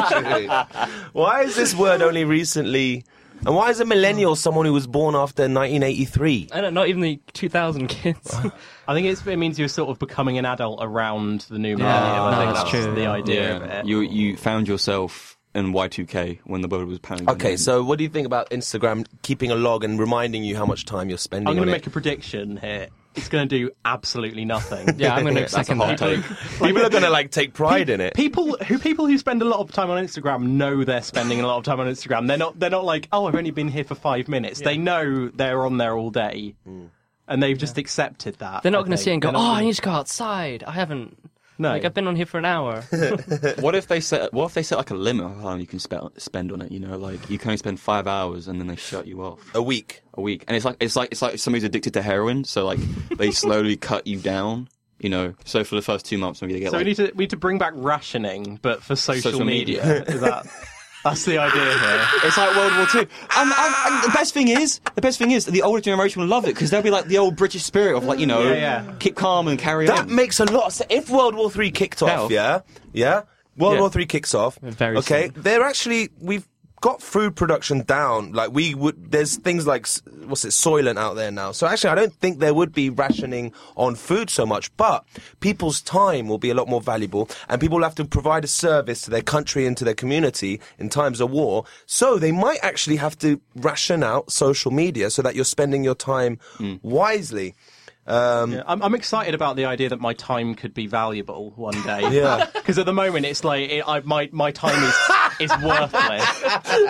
Why is this word only recently? And why is a millennial someone who was born after nineteen eighty-three? I don't know, not even the two thousand kids. I think it's, it means you're sort of becoming an adult around the new Yeah, millennium. I no, think that's that's true. the idea of Yeah, it. you you found yourself in Y two K when the world was pounding. Okay, so what do you think about Instagram keeping a log and reminding you how much time you're spending I'm going on to it? make a prediction here. It's going to do absolutely nothing. Yeah, I'm going to That's second a hot that. take. People are going to like take pride in it. People who people who spend a lot of time on Instagram know they're spending a lot of time on Instagram. They're not they're not like, oh, I've only been here for five minutes. They know they're on there all day, and they've just accepted that. They're not I going to think. see and go, They're oh, not I gonna- need to go outside. I haven't. No. Like, I've been on here for an hour. What if they set? What if they set like a limit of how long you can spend spend on it? You know, like you can only spend five hours and then they shut you off A week. a week. And it's like it's like it's like somebody's addicted to heroin, so like they slowly cut you down. You know, so for the first two months, maybe they get So like we need to we need to bring back rationing, but for social, Social media. media. Is that that's the idea here? It's like World War Two. And, and, and the best thing is, the best thing is, the older generation will love it because they'll be like the old British spirit of like, you know, Yeah, yeah. keep calm and carry That on. makes a lot of sense. If World War Three kicked off, Health. yeah, yeah, World Yeah. War Three kicks off. Very okay, soon. they're actually we've got food production down. Like we would, there's things like s- what's it, Soylent out there now. So actually, I don't think there would be rationing on food so much, but people's time will be a lot more valuable, and people will have to provide a service to their country and to their community in times of war. So they might actually have to ration out social media so that you're spending your time wisely. Um, Yeah, I'm, I'm excited about the idea that my time could be valuable one day. Yeah. Because at the moment it's like it, I, my my time is is worthless.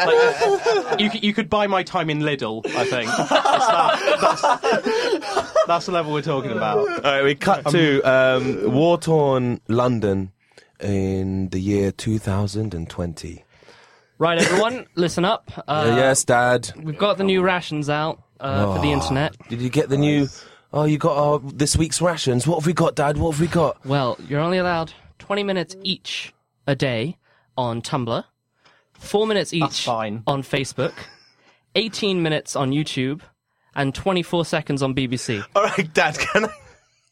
Like, you c- you could buy my time in Lidl. I think it's that, that's, that's the level we're talking about. All right, we cut to um, war-torn London in the year two thousand twenty. Right, everyone, listen up. Uh, Uh, yes, Dad. We've got the new rations out uh, for the internet. Did you get the new... Oh, you got our, this week's rations. What have we got, Dad? What have we got? Well, you're only allowed twenty minutes each a day on Tumblr, four minutes That's each fine. on Facebook, eighteen minutes on YouTube, and twenty-four seconds on B B C. All right, Dad, can I...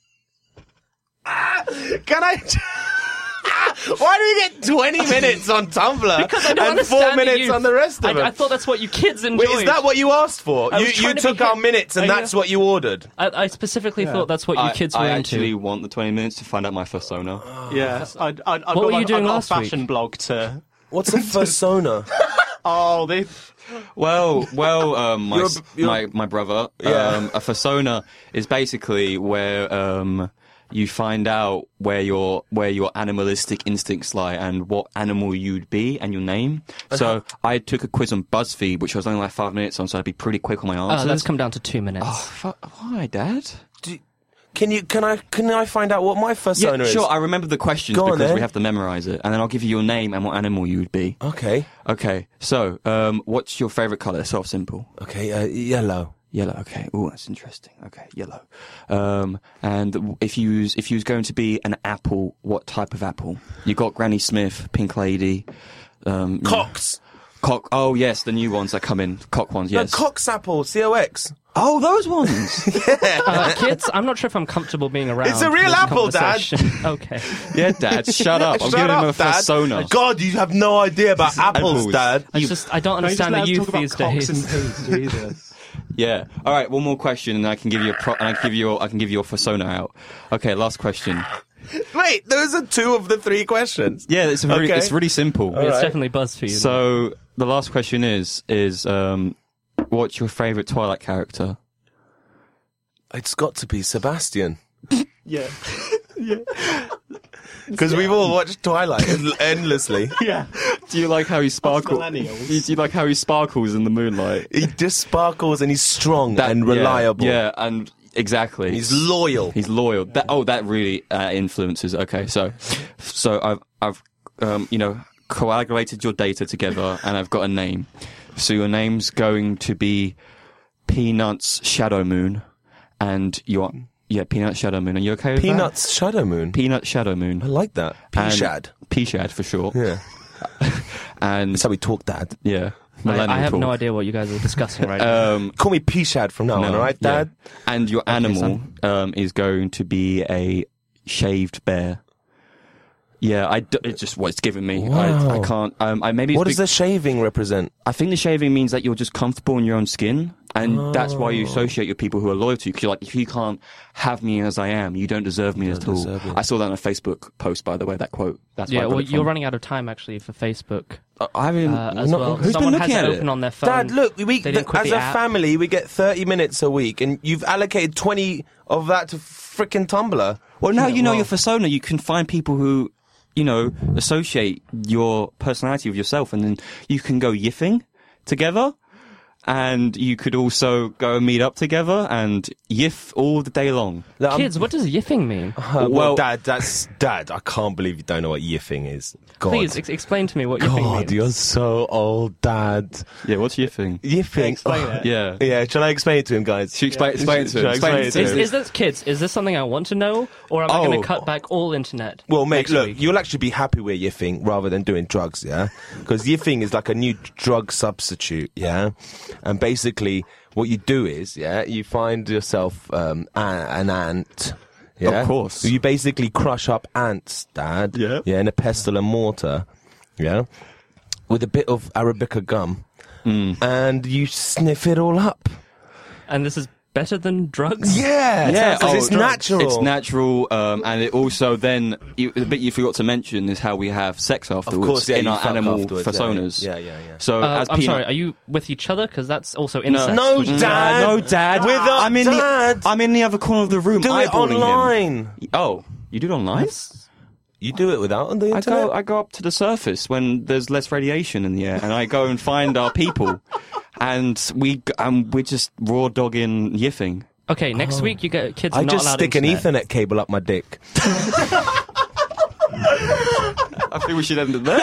Ah, can I... Why do you get twenty minutes on Tumblr Because I don't and understand four the minutes youth. on the rest of I, them? I thought that's what you kids enjoyed. Wait, is that what you asked for? I You, was you trying to took be our hip. minutes and I, uh, that's what you ordered. I, I specifically thought that's what you I, kids were I into. actually want the twenty minutes to find out my persona. Yeah, I'd, I'd, I've What got were my, you doing I've got last a week? fashion blog to. What's a persona? Oh, they. Well, well, um, my, You're- s- you're- my my brother. Yeah. Um, a persona is basically where um, you find out where your where your animalistic instincts lie and what animal you'd be and your name. So I took a quiz on BuzzFeed, which I was only like five minutes on, so I'd be pretty quick on my answers. Oh, that's come down to two minutes. Oh, fu- why, Dad? Can you? Can I? Can I find out what my persona Yeah, is? sure. I remember the questions Go on, because then. we have to memorize it, and then I'll give you your name and what animal you would be. Okay. Okay. So, um, what's your favorite color? Sort of simple. Okay. Uh, yellow. Yellow. Okay. Oh, that's interesting. Okay, yellow. Um, and if you was, if you was going to be an apple, what type of apple? You got Granny Smith, Pink Lady, um, Cox. Cock. Oh yes, the new ones that come in. Cock ones. Yes. No, Cox apple. C O X. Oh, those ones. Uh, kids, I'm not sure if I'm comfortable being around. It's a real this apple, Dad. conversation. Okay. Yeah, Dad. Shut up. I'm Shut giving up, him a Dad. persona. God, you have no idea about apples, Apples. Dad. I just I don't Don't you just understand let the us youth talk about these cocks days. and pigs, Jesus. Yeah. All right. One more question, and I can give you a pro- and I can give you I can give you your persona out. Okay. Last question. Wait, those are two of the three questions. Yeah, it's really Okay. it's really simple. It's right. definitely BuzzFeed. So the last question is is um, what's your favorite Twilight character? It's got to be Sebastian. Yeah. Because we've all watched Twilight endlessly. Yeah. Do you like how he sparkles? millennials. Do you like how he sparkles in the moonlight? He just sparkles and he's strong and yeah, reliable. Yeah, and exactly. He's loyal. He's loyal. That, oh, that really uh, influences. Okay, so, so I've, I've, um, you know, coagulated your data together, and I've got a name. So your name's going to be Peanuts Shadow Moon, and you're, yeah, Peanuts Shadow Moon. Are you okay with Peanuts Shadow Moon. that? Peanut Shadow Moon. I like that. And- Peashad. Peashad for sure. Yeah. And That's how we talk, Dad. yeah, I, millennial I have talk. no idea what you guys are discussing right now. Um, Call me Peashad from now on, no, all right, yeah. Dad? And your animal son. um, is going to be a shaved bear. Yeah, I d- it's just what it's given me. I, I Wow. can't. Um, I maybe. What it's does the shaving represent? I think the shaving means that you're just comfortable in your own skin, and that's why Oh. you associate with people who are loyal to you. Because you're like, if you can't have me as I am, you don't deserve me at all. deserve me. I saw that on a Facebook post, by the way. That quote. That's why I Yeah, got well, it you're from. running out of time actually for Facebook Uh, I haven't. uh, as not- well. who's been Someone looking has at it it? open on their phone. Dad, look, we, They didn't quit as the a app. family, we get thirty minutes a week, and you've allocated twenty of that to frickin' Tumblr. Well, now you know well- your persona. You can find people who, you know, associate your personality with yourself, and then you can go yiffing together, and you could also go and meet up together and yiff all the day long. Look, I'm- Kids, what does yiffing mean? Uh, well, Well- Dad, that's Dad. I can't believe you don't know what yiffing is. God, Please ex- explain to me what yiffing God, means. you're so old, Dad. Yeah, what's yiffing? Yiffing. Explain Oh, it. Yeah. Yeah, shall I explain it to him, guys? Should you explain, explain it to Should him? I Explain explain it it to to Is, him. is this kids? Is this something I want to know, or am I Oh. going to cut back all internet? Well, mate, next look, week? you'll actually be happy with yiffing rather than doing drugs, yeah? Because yiffing is like a new drug substitute, yeah? And basically, what you do is, yeah, you find yourself um, a- an ant. Yeah? Of course. You basically crush up ants, Dad. Yeah. Yeah, in a pestle and mortar. Yeah. With a bit of Arabica gum. Mm. And you sniff it all up. And this is better than drugs? Yeah. Yeah, because oh, it's drugs. natural. It's natural, um, and it also then you, the bit you forgot to mention is how we have sex afterwards course, yeah, in you our fuck animal afterwards, yeah, personas. yeah, yeah, yeah. So Uh, as I'm peanut, sorry, are you with each other? Because that's also incest. No, which is- Dad. no, Dad. With our I'm in dad. the I'm in the other corner of the room. Do it eyeballing him. online. Oh, you do it online? You do it without on the I internet? go I go up to the surface when there's less radiation in the air, and I go and find our people, and we um, we're just raw dogging yiffing. Okay, next week you get kids. Are I not just allowed stick an internet. Ethernet cable up my dick. I think we should end it there.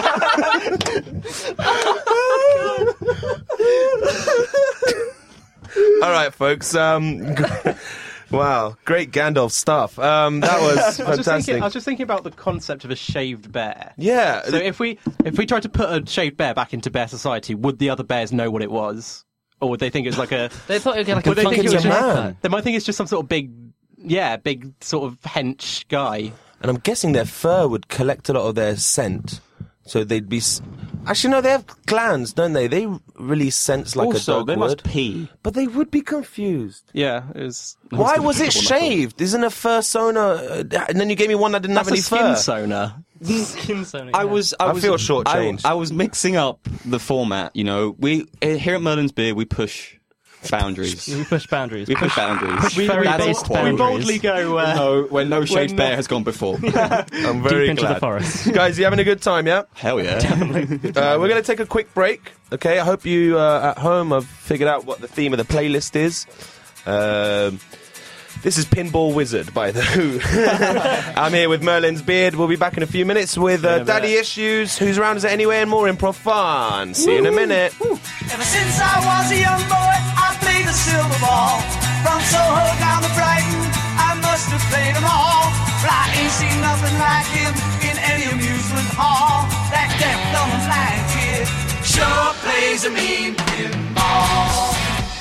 All right, folks. Um, wow, great Gandalf stuff. Um, that was I was, just fantastic. thinking, I was just thinking about the concept of a shaved bear. yeah. So if we if we tried to put a shaved bear back into bear society, would the other bears know what it was, or would they think it was like a? They thought it would get like would a they think funky it was a just, man. They might think it's just some sort of big, yeah, big sort of hench guy. and I'm guessing their fur would collect a lot of their scent, so they'd be. S- Actually, no, they have glands, don't they? They release scents like also, a dog they would. must pee. But they would be confused. Yeah, it was. Why was it shaved? Isn't a fur sona? Uh, and then you gave me one that didn't That's have a any skin fur. sonar. skin sonar, I yeah. was. I, I was, feel shortchanged. I, I was mixing up the format. You know, we uh, here at Merlin's Beer we push boundaries. We push boundaries. We push boundaries. We, Very That's bold- quite we boundaries. boldly go. Uh, No, where no shaved When, bear uh, has gone before. I'm very Deep into glad. the forest. Guys, you having a good time, yeah? Hell yeah. Uh, we're going to take a quick break, okay? I hope you uh, at home have figured out what the theme of the playlist is. Um, this is Pinball Wizard by The Who. I'm here with Merlin's Beard. We'll be back in a few minutes with uh, Daddy Issues, Who's Around Us Anyway, and more improv fun. See you in a minute. Ever since I was a young boy, I played the silver ball. From Soho down to Brighton, I must have played them all. But I ain't seen nothing like him in any amusement hall. That deaf, dumb, and blind kid sure plays a mean pinball.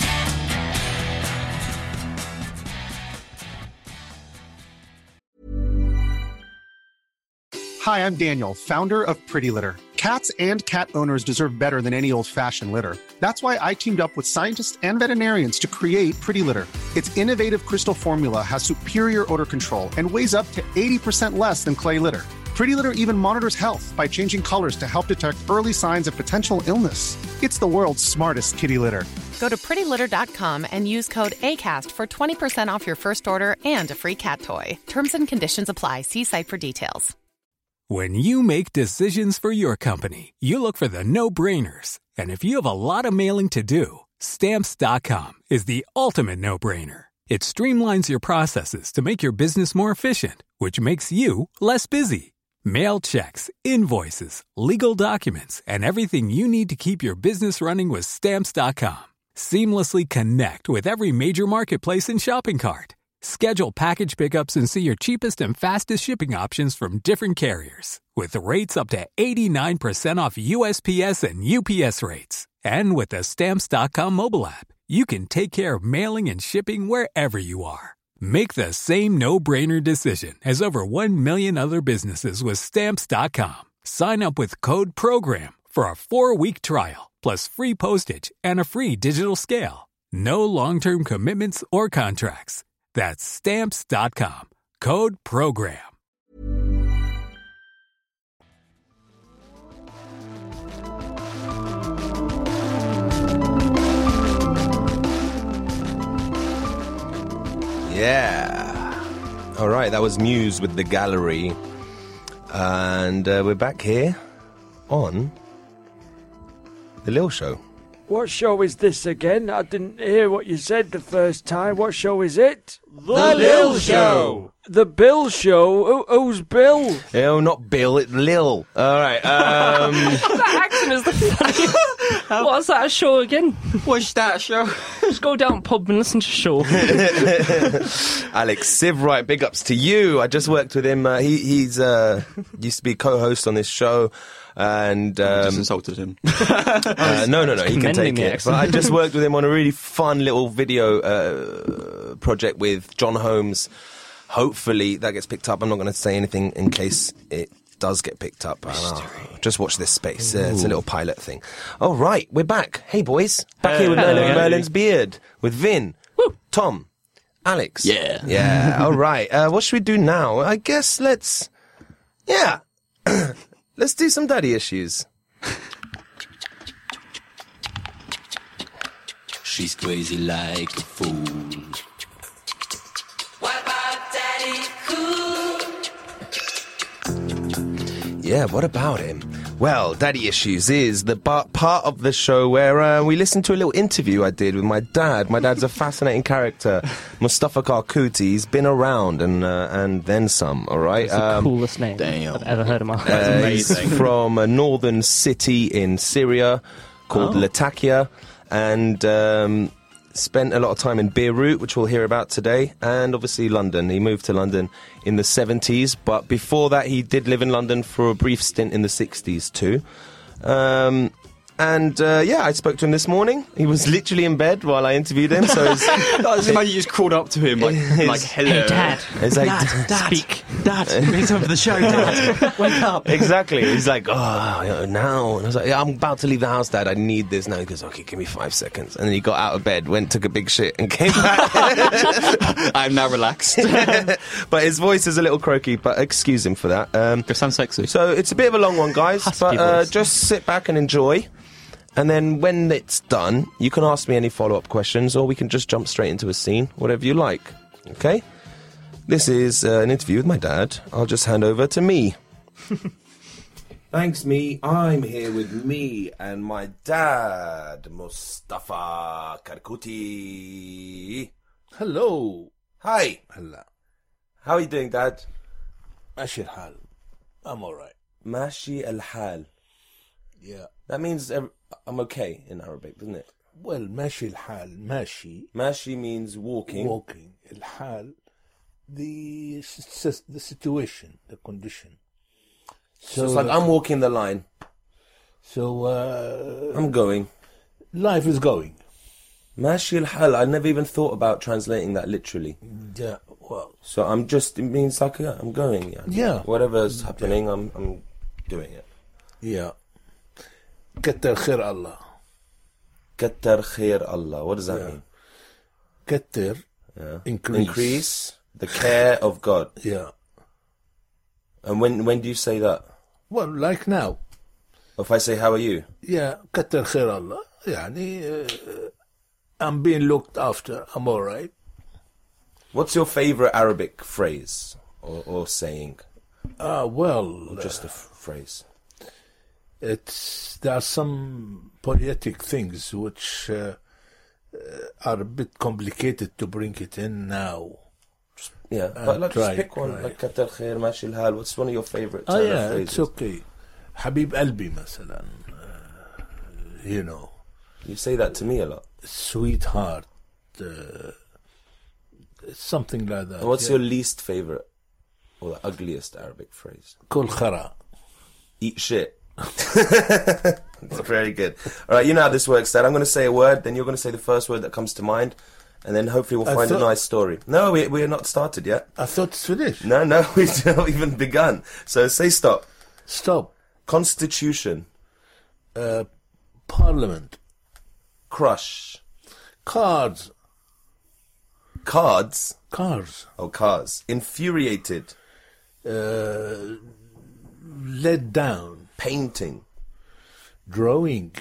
Hi, I'm Daniel, founder of Pretty Litter. Cats and cat owners deserve better than any old-fashioned litter. That's why I teamed up with scientists and veterinarians to create Pretty Litter. Its innovative crystal formula has superior odor control and weighs up to eighty percent less than clay litter. Pretty Litter even monitors health by changing colors to help detect early signs of potential illness. It's the world's smartest kitty litter. Go to pretty litter dot com and use code ACAST for twenty percent off your first order and a free cat toy. Terms and conditions apply. See site for details. When you make decisions for your company, you look for the no-brainers. And if you have a lot of mailing to do, Stamps dot com is the ultimate no-brainer. It streamlines your processes to make your business more efficient, which makes you less busy. Mail checks, invoices, legal documents, and everything you need to keep your business running with Stamps dot com. Seamlessly connect with every major marketplace and shopping cart. Schedule package pickups and see your cheapest and fastest shipping options from different carriers. With rates up to eighty-nine percent off U S P S and U P S rates. And with the Stamps dot com mobile app, you can take care of mailing and shipping wherever you are. Make the same no-brainer decision as over one million other businesses with Stamps dot com. Sign up with code PROGRAM for a four-week trial, plus free postage and a free digital scale. No long-term commitments or contracts. That's Stamps dot com. Code PROGRAM. Yeah. All right, that was Muse with The Gallery. And uh, we're back here on The Lil Show. What show is this again? I didn't hear what you said the first time. What show is it? The Lil Show. The Bill Show? Who, who's Bill? Oh, not Bill, it's Lil. All right. Um, That accent is the funniest. What's that show again? What's that show? Just go down pub and listen to the show. Alex Sivright, big ups to you. I just worked with him. Uh, he he's uh, used to be co-host on this show. And um, just insulted him. uh, no, no, no, he can take Commending it. it. But I just worked with him on a really fun little video uh, project with John Holmes. Hopefully that gets picked up. I'm not going to say anything in case it does get picked up. Uh, just watch this space. Uh, it's a little pilot thing. All right, we're back. Hey, boys. Back here with Hello. Merlin, Merlin's Beard, with Vin, Woo. Tom, Alex. Yeah. Yeah, all right. Uh, what should we do now? I guess let's... Yeah. Let's do some daddy issues. She's crazy like a fool. What about Daddy Cool? Yeah, what about him? Well, Daddy Issues is the bar- part of the show where uh, we listen to a little interview I did with my dad. My dad's a fascinating character, Mustafa Karkuti. He's been around and uh, and then some, all right? It's the Um, coolest name damn. I've ever heard in my life. uh, he's from a northern city in Syria called Oh. Latakia, and um, spent a lot of time in Beirut, which we'll hear about today, and obviously London. He moved to London in the seventies, but before that he did live in London for a brief stint in the sixties too. Um, and uh, yeah, I spoke to him this morning. He was literally in bed while I interviewed him, so it's, I just imagine you just crawled up to him like, like hello. Hey, Dad. it's like Speak. Dad, it's over the show, Dad. Wake up. Exactly. He's like, oh, now. And I was like, yeah, I'm about to leave the house, Dad. I need this now. He goes, okay, give me five seconds. And then he got out of bed, went, took a big shit, and came back. I'm now relaxed. But his voice is a little croaky, but excuse him for that. Um, It sounds sexy. so it's a bit of a long one, guys. Husky but uh, voice. just sit back and enjoy. And then when it's done, you can ask me any follow-up questions, or we can just jump straight into a scene, whatever you like. Okay? This is uh, an interview with my dad. I'll just hand over to me. Thanks, me. I'm here with me and my dad, Mustafa Karkuti. Hello. Hi. Hello. How are you doing, Dad? Mashi al-hal. I'm alright. Mashi al-hal. Yeah. That means ev- I'm okay in Arabic, doesn't it? Well, mashi al-hal. Mashi. Mashi means walking. Walking. Al-hal. The, s- the situation, the condition. So, so it's like I'm walking the line. So, uh... I'm going. Life is going. Mashi al-hal. I never even thought about translating that literally. Yeah, well... So I'm just, it means like, yeah, I'm going. Yeah. Yeah. Whatever's happening, yeah. I'm I'm doing it. Yeah. Kattar khair Allah. Kattar khair Allah. What does that yeah. mean? Kattar, yeah. increase. Increase the care of God. Yeah. And when when do you say that? Well, like now. If I say, how are you? Yeah, Kattar khair Allah. Yani, uh, I'm being looked after. I'm all right. What's your favorite Arabic phrase or, or saying? Ah, uh, well... Or just a f- phrase. It's there are some poetic things which uh, uh, are a bit complicated to bring it in now. Yeah, uh, but let's try, just pick one. try. Like Kattar Khair, Mashi al-Hal. What's one of your favorite Oh yeah, phrases? it's okay. Habib Albi, مثلا. Uh, you know. You say that to me a lot. Sweetheart. Uh, something like that. And what's yeah. your least favorite or the ugliest Arabic phrase? Kul khara. Eat shit. That's very good. All right, you know how this works, Dad. I'm going to say a word, then you're going to say the first word that comes to mind, and then hopefully we'll I find thought, a nice story. No, we we're not started yet. I thought it's finished. No, no, we've not even begun. So say stop. Stop. Constitution. Uh, Parliament. Crush. Cards. Cards. Cars. Oh, cars. Infuriated. Uh, let down. Painting. Drawing.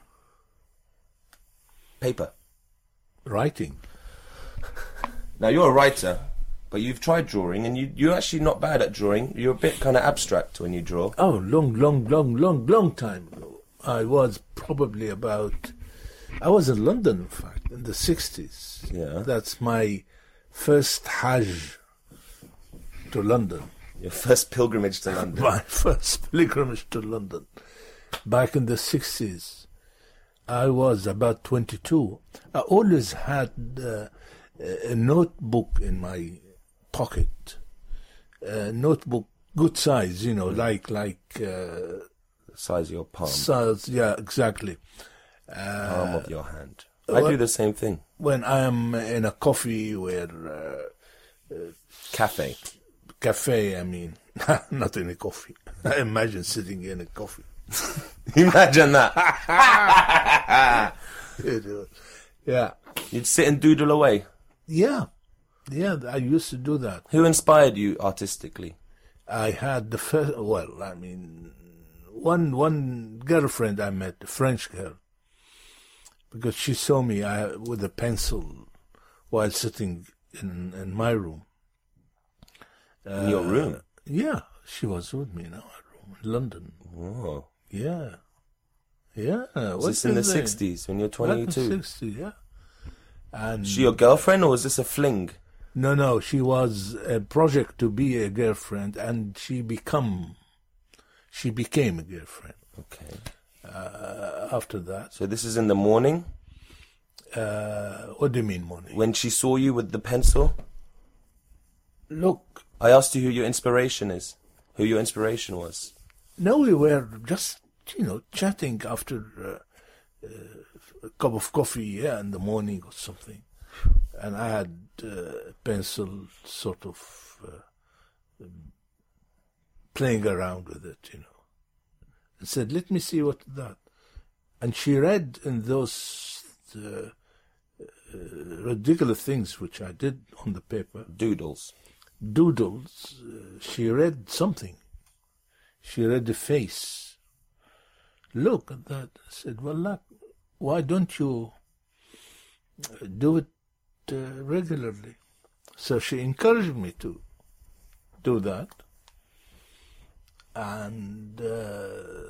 Paper. Writing. Now, you're a writer, but you've tried drawing, and you, you're actually not bad at drawing. You're a bit kind of abstract when you draw. Oh, long, long, long, long, long time ago. I was probably about... I was in London, in fact, in the sixties. Yeah. That's my first Hajj to London. Your first pilgrimage to London. My first pilgrimage to London. Back in the sixties. I was about twenty-two. I always had uh, a notebook in my pocket. A notebook, good size, you know, like... like uh, the size of your palm. Size, yeah, exactly. Uh, palm of your hand. I do the same thing. When I am in a coffee where... Uh, uh, Cafe. Cafe, I mean. Not in a coffee. I imagine sitting in a coffee. Imagine that. Yeah. You'd sit and doodle away. Yeah. Yeah, I used to do that. Who inspired you artistically? I had the first... Well, I mean... One, one girlfriend I met, a French girl. Because she saw me I, with a pencil while sitting in, in my room. In your room? Uh, yeah, she was with me in our room in London. Oh. Yeah. Yeah. Was this in the sixties when you're twenty-two? sixties, yeah. And she your girlfriend or was this a fling? No, no, she was a project to be a girlfriend and she become, she became a girlfriend. Okay. Uh, after that. So this is in the morning? Uh, what do you mean morning? When she saw you with the pencil? Look. I asked you who your inspiration is. Who your inspiration was. No, we were just, you know, chatting after uh, uh, a cup of coffee, yeah, in the morning or something. And I had uh, a pencil sort of uh, playing around with it, you know. And said, let me see what that. And she read in those uh, uh, ridiculous things which I did on the paper. Doodles. Doodles. Uh, she read something. She read the face. Look at that. I said, well, look, why don't you do it uh, regularly? So she encouraged me to do that. And uh,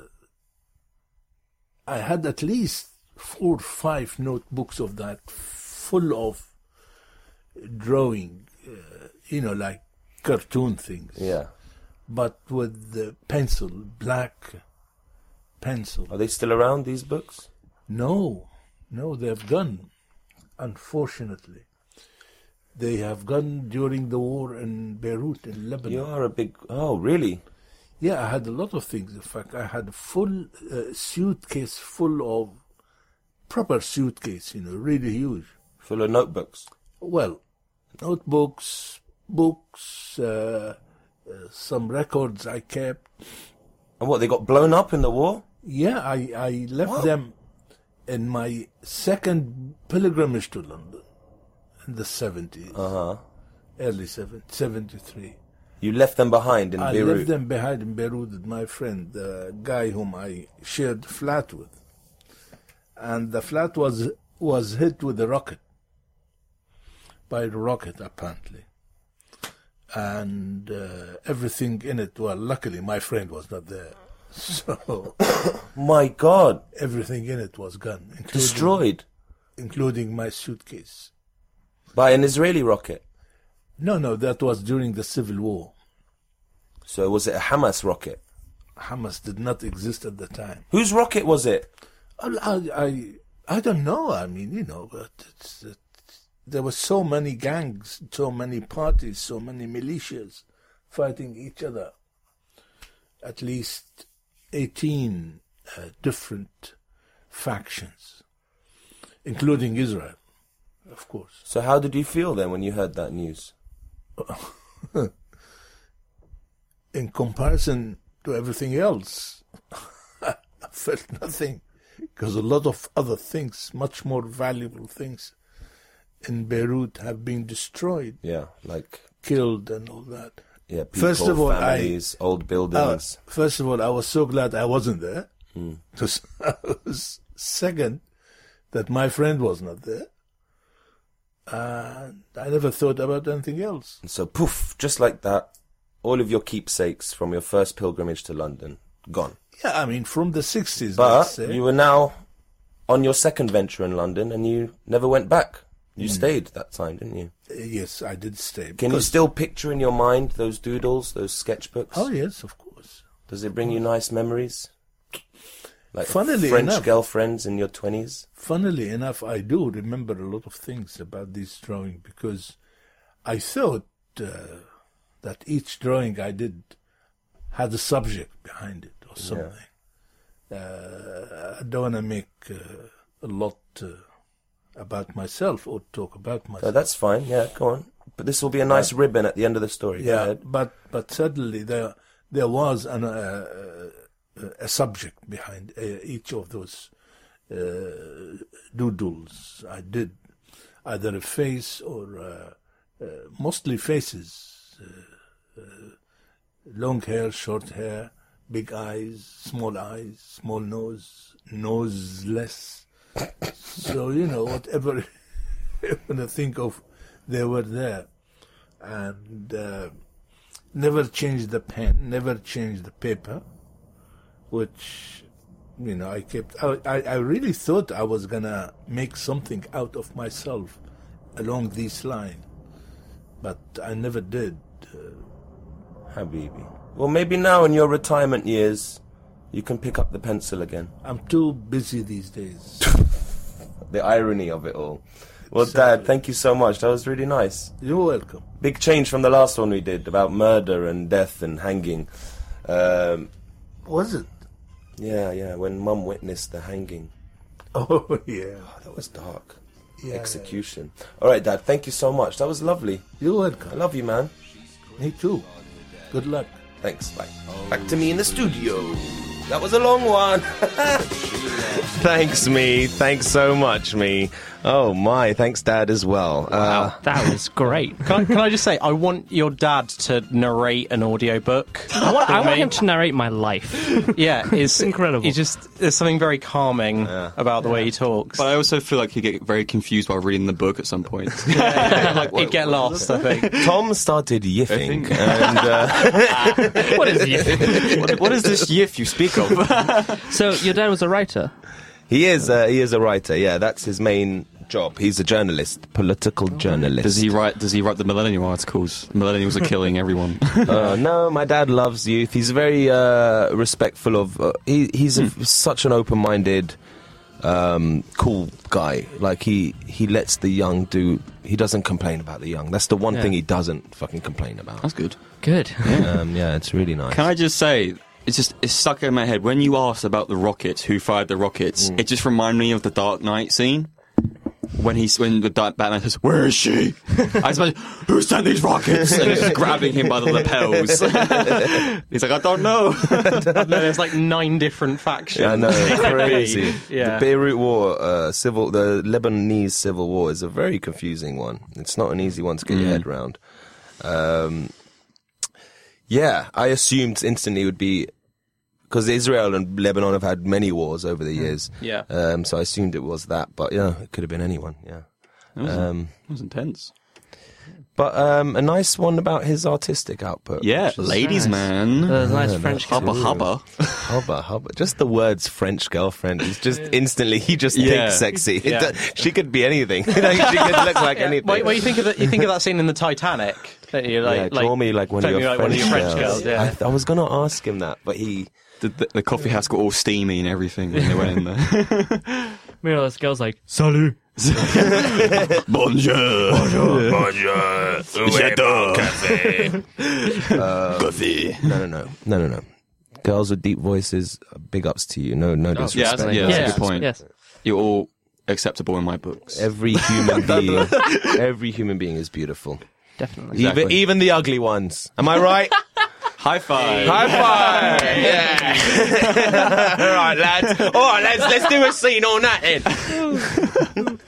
I had at least four or five notebooks of that full of drawing, uh, you know, like cartoon things. Yeah. But with the pencil, black pencil. Are they still around, these books? No, no, they have gone, unfortunately. They have gone during the war in Beirut, in Lebanon. You are a big... Oh, really? Yeah, I had a lot of things. In fact, I had a full uh, suitcase full of... Proper suitcase, you know, really huge. Full of notebooks? Well, notebooks, books, uh, uh, some records I kept. And what, they got blown up in the war? Yeah, I, I left What? them in my second pilgrimage to London in the seventies. Uh-huh. Early seven, seventy-three. You left them behind in I Beirut? left them behind in Beirut with my friend, the guy whom I shared the flat with. And the flat was was hit with a rocket. By a rocket, apparently. And uh, everything in it, well, luckily my friend was not there. So... My God! Everything in it was gone. Including, Destroyed? Including my suitcase. By an Israeli rocket? No, no, that was during the Civil War. So was it a Hamas rocket? Hamas did not exist at the time. Whose rocket was it? I, I, I don't know. I mean, you know, but it's, it's, there were so many gangs, so many parties, so many militias fighting each other. At least eighteen uh, different factions, including Israel, of course. So how did you feel then when you heard that news? In comparison to everything else, I felt nothing. Because a lot of other things, much more valuable things, in Beirut have been destroyed. Yeah, like... Killed and all that. Yeah, people, first of all, families, I, old buildings. Uh, first of all, I was so glad I wasn't there. Mm. Second, that my friend was not there. And I never thought about anything else. And so, poof, just like that, all of your keepsakes from your first pilgrimage to London, gone. Yeah, I mean, from the sixties, But let's say. you were now on your second venture in London and you never went back. You mm. stayed that time, didn't you? Uh, yes, I did stay. Can you still picture in your mind those doodles, those sketchbooks? Oh, yes, of course. Does it bring you nice memories? Like Funnily French enough, girlfriends in your twenties? Funnily enough, I do remember a lot of things about this drawing because I thought uh, that each drawing I did had a subject behind it or something. Yeah. Uh, I don't want to make uh, a lot uh, about myself or talk about myself. Oh, that's fine, yeah, go on. But this will be a nice uh, ribbon at the end of the story. Yeah, but but certainly there there was an, uh, uh, a subject behind uh, each of those uh, doodles. I did either a face or uh, uh, mostly faces, uh, uh, long hair, short hair, big eyes, small eyes, small nose, noseless. So, you know, whatever you want to think of, they were there. And uh, never changed the pen, never changed the paper, which, you know, I kept... I, I, I really thought I was going to make something out of myself along this line. But I never did. Uh, Habibi. Well, maybe now in your retirement years, you can pick up the pencil again. I'm too busy these days. The irony of it all. Well, exactly. Dad, thank you so much. That was really nice. You're welcome. Big change from the last one we did about murder and death and hanging. Um, was it? Yeah, yeah, when Mum witnessed the hanging. Oh, yeah. Oh, that was dark. Yeah, Execution. Yeah. All right, Dad, thank you so much. That was lovely. You're welcome. I love you, man. Me too. Good luck. Thanks, bye. Back to me in the studio. That was a long one. Thanks, me. Thanks so much, me. Oh my, thanks Dad as well. Uh, That was great. Can I, can I just say, I want your dad to narrate an audiobook. I want, I for want me. him to narrate my life. Yeah, it's incredible. He just there's something very calming about the way he talks. But I also feel like he'd get very confused while reading the book at some point. Like, he'd get lost, I think. Tom started yiffing, and uh, What is yiff? what, what is this yiff you speak of? So your dad was a writer. he is uh, he is a writer. Yeah, that's his main job. He's a journalist, political journalist. Does he write? Does he write the millennial articles? Millennials are killing everyone. uh, no, my dad loves youth. He's very uh, respectful of. Uh, he, he's a, such an open-minded, um, cool guy. Like he he lets the young do. He doesn't complain about the young. That's the one Yeah. thing he doesn't fucking complain about. That's good. Good. Um, yeah, it's really nice. Can I just say, it's just it's stuck in my head. When you asked about the rockets, who fired the rockets, Mm. it just reminded me of the Dark Knight scene. When he's when the Dark Batman says, "Where is she?" I was like, "Who sent these rockets?" And he's just grabbing him by the lapels. He's like, "I don't know." No, there's like nine different factions. Yeah, I know, crazy. Yeah. The Beirut War, uh, civil, the Lebanese civil war is a very confusing one. It's not an easy one to get your head around. Um, yeah, I assumed instantly it would be because Israel and Lebanon have had many wars over the years. Yeah. Um, so I assumed it was that, but yeah, it could have been anyone. Yeah. That was, Um, that was intense. but um, a nice one about his artistic output. Yeah, which is ladies, nice. man. There's a nice Yeah, French that's Hubba true. hubba. Hubba hubba. Just the words French girlfriend is just instantly, he just Yeah. thinks sexy. It Yeah. do- she could be anything. Like, she could look like anything. Wait, wait, you think of that? You think of that scene in the Titanic? Don't you? Like, yeah, like, draw me like one of draw your me like French, one of your French girls. girls. Yeah. I, th- I was going to ask him that, but he... The, the, the coffee house got all steamy and everything when they went in there. Meanwhile, this girl's like, "Salut." Bonjour. Bonjour. Bonjour. J'adore. Coffee. No, no, no. No, no, no. Girls with deep voices, big ups to you. No, no Yeah, disrespect. that's, yeah, that's Yes, a good point. yes. You're all acceptable in my books. Every human being, every human being is beautiful. Definitely. Even, Exactly. even the ugly ones. Am I right? High five. High five! Yeah. All right, lads. All right, lads. Let's do a scene on that then.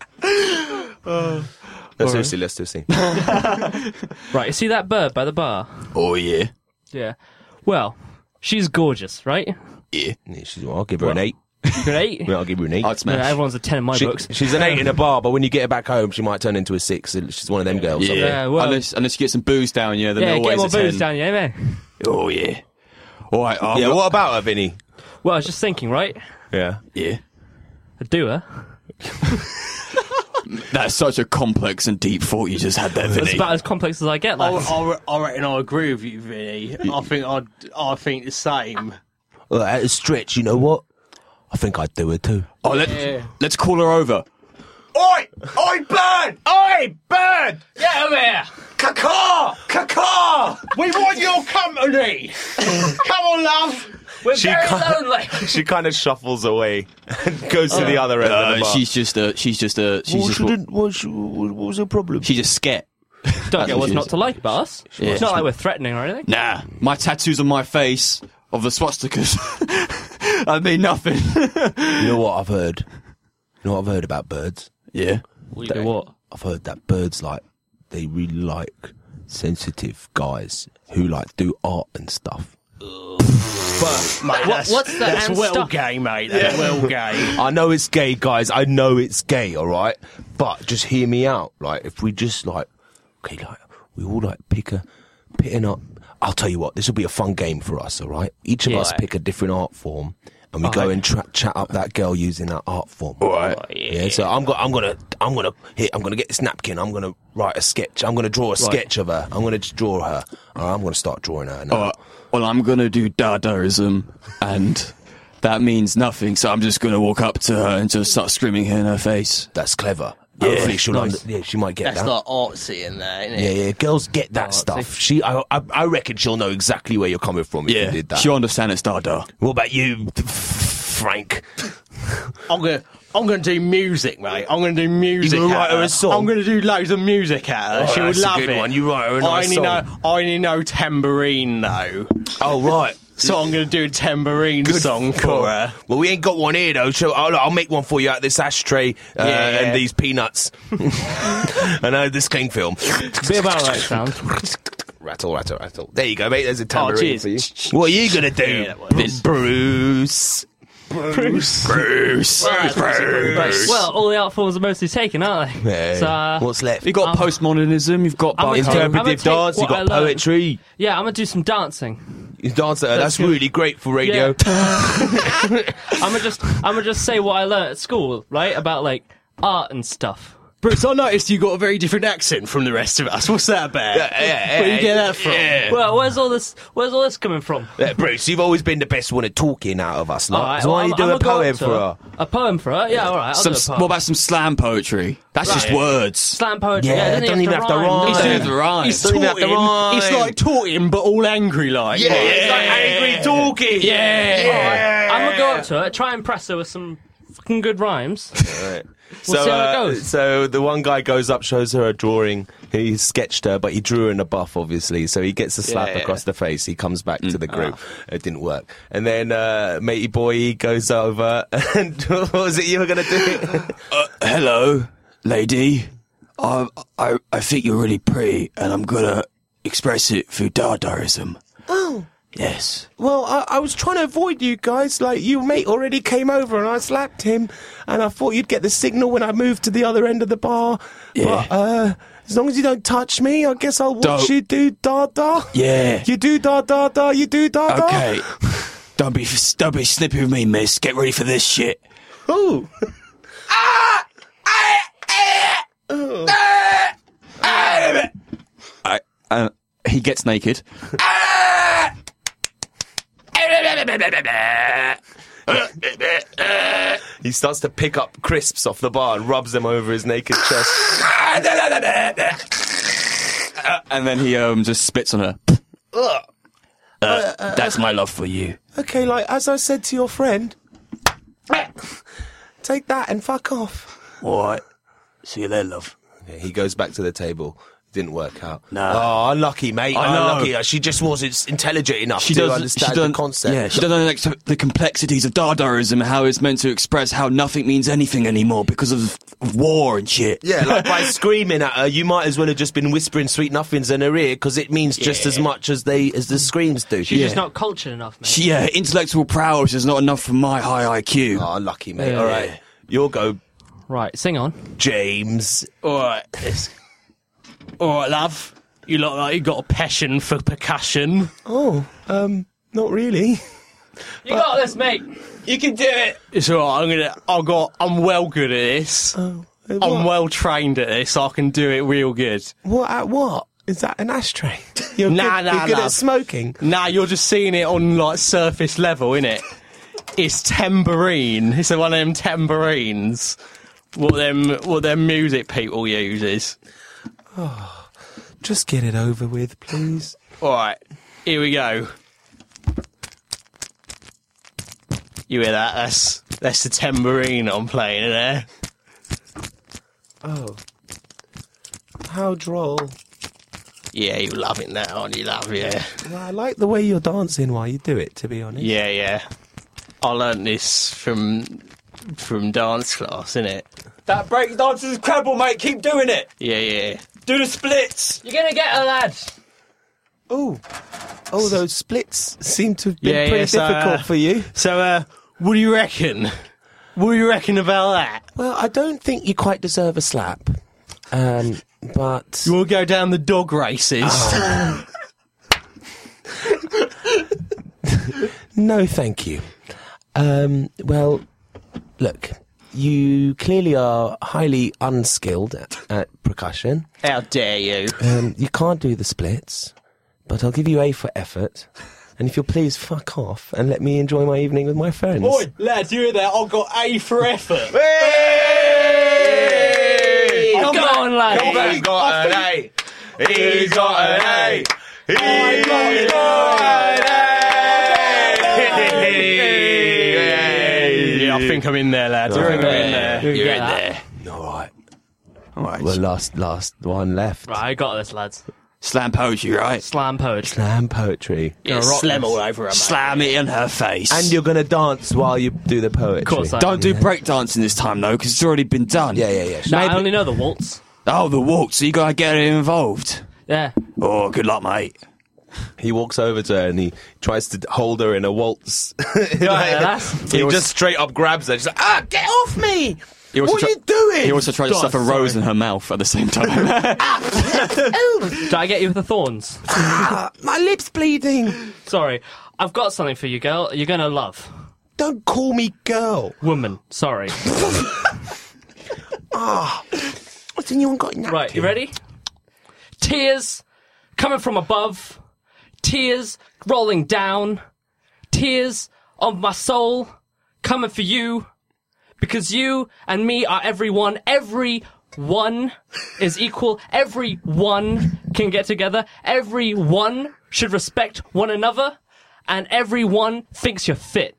No, seriously, let's do a scene. Right, you see that bird by the bar? Oh, yeah. Yeah. Well, she's gorgeous, right? Yeah. Yeah, she's, well, I'll give her an eight. Great. Yeah, I'll give her an eight. I'd No, smash. everyone's a ten in my She- books. she's an eight in a bar, but when you get her back home, she might turn into a six. She's one of them girls. Yeah, Yeah, well- unless, unless you get some booze down, yeah, then Yeah, they're get always more a booze ten. down, yeah, man. Oh, yeah. All right, I'm Yeah, not- what about her, Vinny? Well, I was just thinking, right? Yeah. Yeah. A doer. That's such a complex and deep thought you just had there, It's Vinny. about as complex as I get, I, lads. I, I reckon I agree with you, Vinny. I think I'd, I think the same. Well, at a stretch, you know what? I think I'd do it too. Oh, let, Yeah. let's call her over. Oi! Oi, bird! Oi, bird! Get him here! Cacaw! Cacaw! We want your company! Come on, love! We're She very can't- lonely! She kind of shuffles away and goes to the other end of Uh, the bar. she's just a. She's just a. She's Well, just. she didn't, what, she, what was her problem? She's just scared. Don't get what what's she not is. to like about us. Yeah. It's not like we're threatening or anything. Nah, my tattoos on my face of the swastikas. I mean nothing. You know what I've heard? You know what I've heard about birds? Yeah. We do what? I've heard that birds like, they really like sensitive guys who like do art and stuff. But, mate, that's, what's the that's and well stuff? gay, mate. That's well gay. I know it's gay, guys. I know it's gay, all right? But just hear me out. Like, if we just, like, okay, like, we all, like, pick a, pitting up. I'll tell you what, this will be a fun game for us, all right? Each of Yeah. us pick a different art form, and we Oh, go okay. and tra- chat up that girl using that art form. All right. Yeah, so I'm gonna, I'm gonna, I'm gonna hit. I'm gonna get this napkin. I'm gonna write a sketch. I'm gonna draw a sketch of her. I'm gonna just draw her. All right, I'm gonna start drawing her now. All right. Well, I'm gonna do Dadaism, and that means nothing. So I'm just gonna walk up to her and just start screaming in her face. That's clever. Yeah, Hopefully she'll nice. under, yeah, she might get That's that. like artsy in there, isn't Yeah, it? yeah, girls get that stuff. She, I, I, I reckon she'll know exactly where you're coming from if Yeah, you did that. she'll understand it's Dada. What about you, Frank? I'm gonna, I'm gonna do music, mate. I'm gonna do music. gonna at write her a song? I'm gonna do loads of music at her. Oh, she would that's a love good it. one. You write her a nice I only song. know, I only know tambourine though. Oh right. So I'm going to do a tambourine song for her. Well, we ain't got one here, though. So I'll, I'll make one for you out of this ashtray uh, Yeah, yeah. and these peanuts. And uh, this cling film. Bit about right sound. Rattle, rattle, rattle. There you go, mate. There's a Oh, tambourine cheers. for you. What are you going to do? Yeah, that was- Bruce. Bruce. Bruce. Right. Bruce. Well, all the art forms are mostly taken, aren't they? Yeah. So, uh, What's left? You've got Um, postmodernism, you've got I'm gonna take- I'm gonna Interpretive take dance, you've what I got learned. poetry. Yeah, I'm gonna do some dancing. You dance at her. That's good. really great for radio. I'm gonna just, I'm gonna just say what I learned at school, right? About like art and stuff. Bruce, I noticed you got a very different accent from the rest of us. What's that about? Yeah, yeah, Where do you yeah, get that from? yeah. Well, where's all this? Where's all this coming from? Yeah, Bruce, you've always been the best one at talking out of us. Lot. All right, so why well, don't you I'm- do I'm a gonna go poem up to for her? A poem for her? Yeah, all right. I'll some, do a poem. what about some slam poetry? That's just words. slam poetry? Yeah, Yeah, it don't even have to rhyme. does Don't it? even have to rhyme. It's Don't even have to talking. rhyme. It's like talking, but all angry like. Yeah, it's like angry talking. Yeah. yeah. I'm gonna go up to her, try and impress her with some fucking good rhymes. Right. We'll so, see how it uh, goes. so the one guy goes up, shows her a drawing. He sketched her, but he drew her in a buff, obviously. So he gets a slap Yeah, yeah. across the face. He comes back to the group. It didn't work. And then uh, matey boy he goes over, and what was it you were going to do? Uh, hello, lady. I, I I think you're really pretty, and I'm gonna express it through Dadaism. Oh. Yes. Well, I, I was trying to avoid you guys. Like, your mate already came over and I slapped him. And I thought you'd get the signal when I moved to the other end of the bar. Yeah. But, uh, as long as you don't touch me, I guess I'll watch Don't. you do da-da. Yeah. You do da-da-da, you do da-da. Okay. don't be don't be snippy with me, miss. Get ready for this shit. Ooh. I, uh, he gets naked. He starts to pick up crisps off the bar and rubs them over his naked chest. And then he um just spits on her. Ugh. Uh, that's my love for you. Okay, like, as I said to your friend, take that and fuck off. All right. See you there, love. Yeah, he goes back to the table. Didn't work out. No. Oh, unlucky, mate. I know. Unlucky. She just wasn't intelligent enough She to doesn't understand she doesn't, the concept. Yeah, she doesn't know like, the complexities of Dadaism, how it's meant to express how nothing means anything anymore because of, of war and shit. Yeah, like by screaming at her, you might as well have just been whispering sweet nothings in her ear because it means just as much as they as the screams do. She's Yeah. just not cultured enough, mate. She, yeah, intellectual prowess is not enough for my high I Q. Oh, lucky, mate. Yeah. All right. You'll go, Right, sing on. James. All right. It's- All right, love. You look like you got a passion for percussion. Oh, um, not really. You got this, mate. You can do it. It's all right. I'm gonna. I got. I'm well good at this. Oh, I'm what? well trained at this. So I can do it real good. What? At what? Is that an ashtray? You're Nah, good, nah, you're good nah. at smoking. Nah, you're just seeing it on like surface level, innit? It's tambourine. It's one of them tambourines. What them? What them music people uses. Just get it over with, please. All right, here we go. You hear that? That's that's the tambourine I'm playing in there. Oh. How droll. Yeah, you love it now, aren't you? Love yeah. Well, I like the way you're dancing while you do it, to be honest. Yeah, yeah. I learnt this from from dance class, innit? That break dance is incredible, mate. Keep doing it. Yeah, yeah. Do the splits. You're gonna get her, lad. Oh. Oh, those splits seem to have been Yeah, pretty yeah, so, difficult uh, for you. So, uh, what do you reckon? What do you reckon about that? Well, I don't think you quite deserve a slap. Um, but... You want to go down the dog races? Oh. No, thank you. Um, well, look, you clearly are highly unskilled at, at percussion. How dare you? Um, you can't do the splits, but I'll give you A for effort. And if you'll please fuck off and let me enjoy my evening with my friends. Oi, lad, you hear that? I've got A for effort. Hey! Come on, lad. He's got an A. He's got an A. He's got an A. Yeah, I think I'm in there, lads. I think I'm in there. You're You're in in there. there. All right. All right. Well, last last one left. Right, I got this, lads. Slam poetry, right? Slam poetry. Slam poetry. Yeah, slam all over her, mate. Slam it in her face. And you're going to dance while you do the poetry. Of course I Don't am. do breakdancing this time, though, because it's already been done. Yeah, yeah, yeah. No, I only know the waltz. Oh, the waltz. So you got to get her involved. Yeah. Oh, good luck, mate. He walks over to her and he tries to hold her in a waltz. Like, Yeah, that's- he just straight up grabs her. She's like, ah, get off me! He also What are tri- you doing? He also tried to God, stuff a sorry. rose in her mouth at the same time. Did I get you with the thorns? Ah, my lip's bleeding. Sorry. I've got something for you, girl. You're gonna love. Don't call me girl. Woman. Sorry. Ah, what's anyone got in that? Right, you ready? Tears coming from above. Tears rolling down. Tears of my soul coming for you. Because you and me are everyone. Every one is equal. Every one can get together. Every one should respect one another. And everyone thinks you're fit.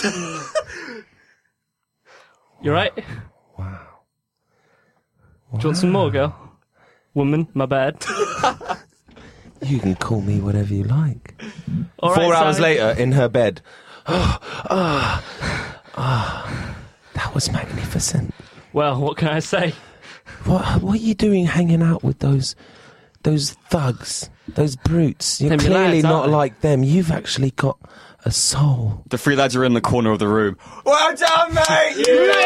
You right? Wow. Do you want some more, girl? Woman, my bad. You can call me whatever you like. All Four right, hours Sally. later, in her bed. Oh, oh, oh, that was magnificent. Well, what can I say? What, what are you doing hanging out with those those thugs, those brutes? You're Them your clearly lads, not aren't they? like them. You've actually got a soul. The three lads are in the corner of the room. Well done, mate!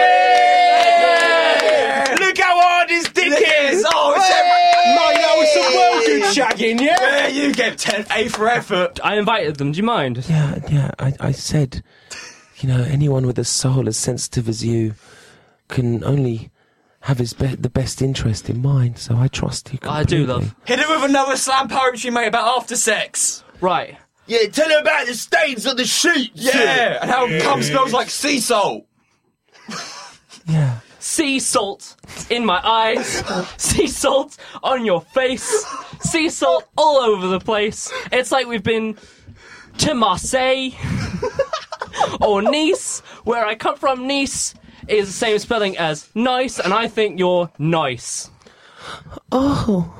Yeah! Look how hard his dick is! Oh, it's Mate, that was some well good shagging, yeah? Yeah, you get ten A for effort. I invited them. Do you mind? Yeah, yeah, I, I said, you know, anyone with a soul as sensitive as you can only have his be- the best interest in mind, so I trust you completely. I do, love. Hit it with another slam poetry, mate, about after sex. Right. Yeah, tell her about the stains on the sheets. Yeah, and how cum smells like sea salt. Yeah. Sea salt in my eyes. Sea salt on your face. Sea salt all over the place. It's like we've been to Marseille or Nice. Where I come from, Nice is the same spelling as nice, and I think you're nice. Oh.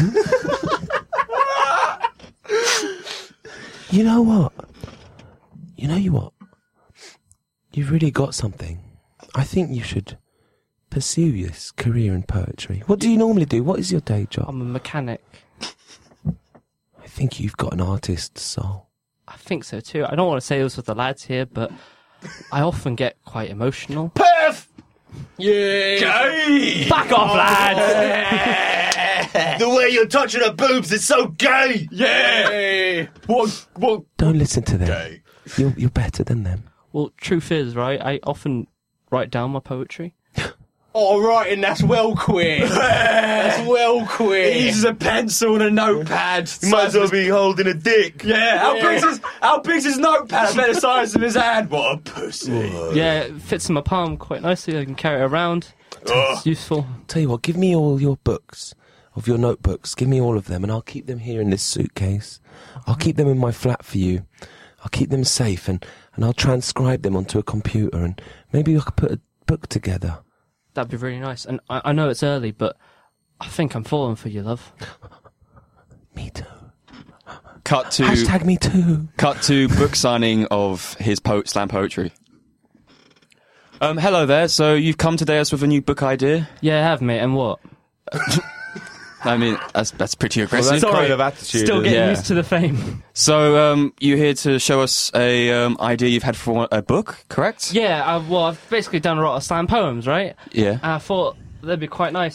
You know what? You know you what? You've really got something. I think you should pursue this career in poetry. What do you normally do? What is your day job? I'm a mechanic. I think you've got an artist's soul. I think so too. I don't want to say this with the lads here, but I often get quite emotional. Perf! Yeah. Gay. Back off, lads! The way you're touching her boobs is so gay! Yeah. What? What? Don't listen to them. Gay. You're, you're better than them. Well, truth is, right, I often write down my poetry. All right, and that's well queer. That's well queer. He uses a pencil and a notepad. You might as well be holding a dick. Yeah, how big's his how big's his notepad? I bet the size of his hand. What a pussy. Yeah, it fits in my palm quite nicely. I can carry it around. It's useful. Tell you what, give me all your books, of your notebooks. Give me all of them, and I'll keep them here in this suitcase. I'll keep them in my flat for you. I'll keep them safe, and, and I'll transcribe them onto a computer, and maybe I could put a book together. That'd be really nice. And I, I know it's early, but I think I'm falling for you, love. Me too. Cut to Hashtag me too. cut to book signing of his po- slam poetry. Um, hello there. So you've come today us with a new book idea. Yeah, I have, mate. And what? I mean, that's that's pretty aggressive. Well, that's kind of attitude. Still getting Yeah. used to the fame. So um, you're here to show us a um, idea you've had for a book, correct? Yeah, I've, well, I've basically done a lot of slam poems, right? Yeah. And I thought they'd be quite nice.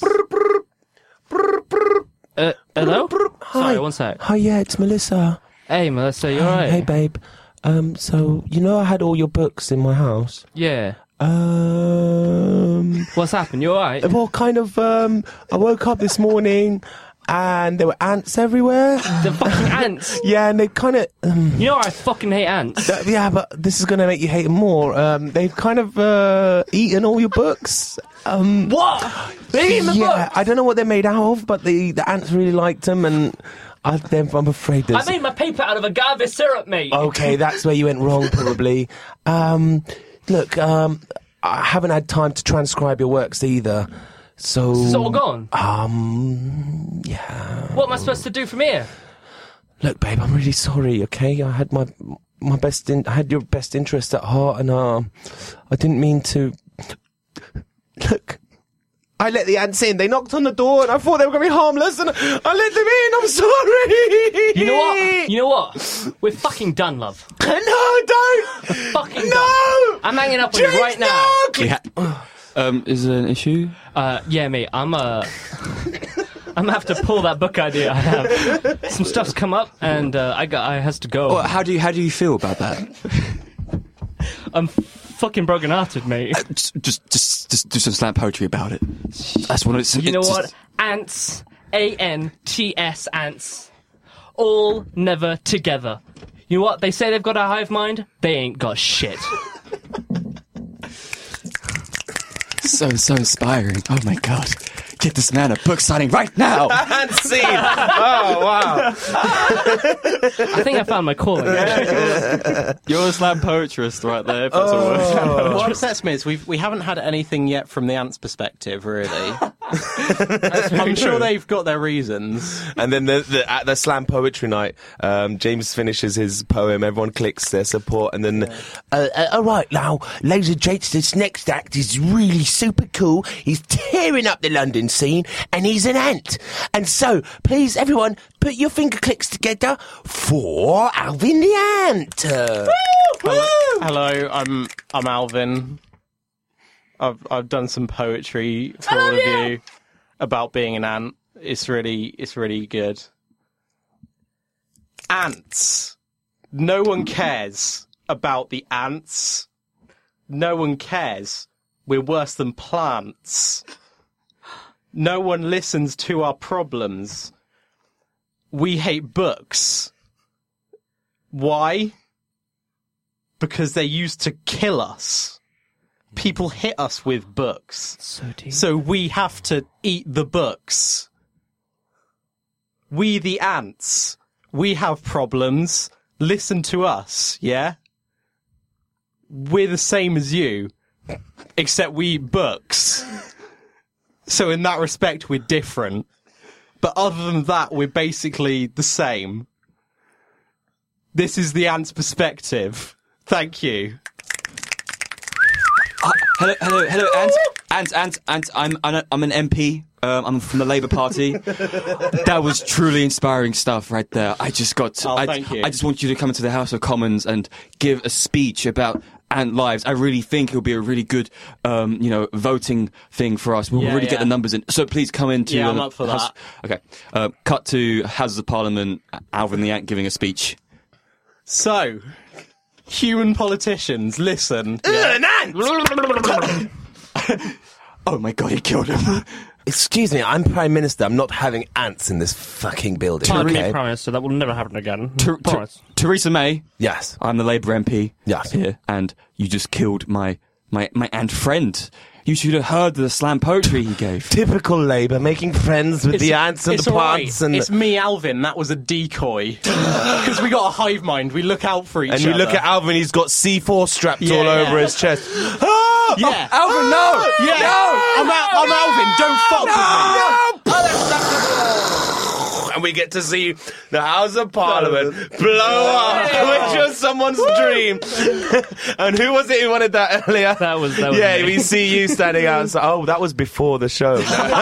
Uh, hello? Sorry, one sec. Hi, yeah, it's Melissa. Hey, Melissa, you Hi, alright? Hey, babe. Um, so, you know I had all your books in my house? Yeah. Um... What's happened? You alright? Well, kind of, um, I woke up this morning and there were ants everywhere. The fucking ants! Yeah, and they kind of... Um, You know I fucking hate ants. th- yeah, but this is going to make you hate them more. Um, they've kind of uh, eaten all your books. Um, What? They eating the yeah, book? I don't know what they're made out of, but the, the ants really liked them, and I, they're- I'm afraid there's... I made my paper out of agave syrup, mate. Okay, that's where you went wrong, probably. Um, look, um, I haven't had time to transcribe your works either, So It's all gone? Um, yeah. What am I supposed to do from here? Look, babe, I'm really sorry. Okay, I had my my best. In, I had your best interest at heart, and uh, I didn't mean to. Look, I let the ants in. They knocked on the door, and I thought they were going to be harmless, and I let them in. I'm sorry. You know what? You know what? We're fucking done, love. No, don't. We're fucking no. done. I'm hanging up on you James, right now. no. We ha- um, is there an issue? Uh, yeah, mate. I'm uh, I'm gonna have to pull that book idea I have. Some stuff's come up, and uh, I got I has to go. Well, how do you how do you feel about that? I'm fucking broken-hearted, mate. Uh, just, just just just do some slam poetry about it. That's what it's. You know it's what? just- Ants. A N T S ants. All never together. You know what? They say they've got a hive mind. They ain't got shit. So, so inspiring. Oh my god. Get this man a book signing right now! And scene! Oh, wow. I think I found my calling. You're a slam poetrist right there, if that's a word. What upsets me is we've, we haven't had anything yet from the ants' perspective, really. I'm sure they've got their reasons. And then the, the, at the slam poetry night, um, James finishes his poem, everyone clicks their support, and then, yeah. uh, uh, all right, now, ladies and gents, this next act is really super cool. He's tearing up the London scene, and he's an ant. And so, please, everyone, put your finger clicks together for Alvin the Ant. Uh, Hello, hello, I'm I'm Alvin. I've I've done some poetry for all of you about being an ant. It's really it's really good. Ants. No one cares about the ants. No one cares. We're worse than plants. No one listens to our problems. We hate books. Why? Because they used to kill us. People hit us with books. So deep. So we have to eat the books. We the ants. We have problems. Listen to us, yeah? We're the same as you, except we eat books. So in that respect, we're different. But other than that, we're basically the same. This is the ant's perspective. Thank you. Uh, hello, hello, hello, Ant, Ant, Ant, Ant. I'm, I'm, a, I'm an M P. Um, I'm from the Labour Party. That was truly inspiring stuff right there. I just got. To, oh, I, thank you. I just want you to come into the House of Commons and give a speech about ant lives. I really think it'll be a really good, um, you know, voting thing for us. We'll yeah, really yeah. get the numbers in. So please come into. Yeah, uh, I'm up for House, that. Okay. Uh, cut to Houses of Parliament. Alvin the Ant giving a speech. So, human politicians, listen. Yeah. An ant! Oh my god, he killed him. Excuse me, I'm Prime Minister. I'm not having ants in this fucking building. Pardon okay? me, Prime Minister. That will never happen again. Ter- Ter- Theresa May. Yes. I'm the Labour M P. Yes. Here, and you just killed my my my ant friend. You should have heard the slam poetry he gave. Typical Labour, making friends with It's- the ants and it's the all plants right. and. It's me, Alvin. That was a decoy. Because we got a hive mind. We look out for each and other. you look at Alvin, he's got C four strapped Yeah, all yeah. over his chest. Ah! Yeah. Oh, Alvin, no! Yeah. No! I'm, Al- I'm Alvin. Don't fuck with me. And we get to see the House of Parliament blow up, which was someone's dream. And who was it who wanted that earlier? That was, that was yeah, me. we see you standing outside. Oh, that was before the show.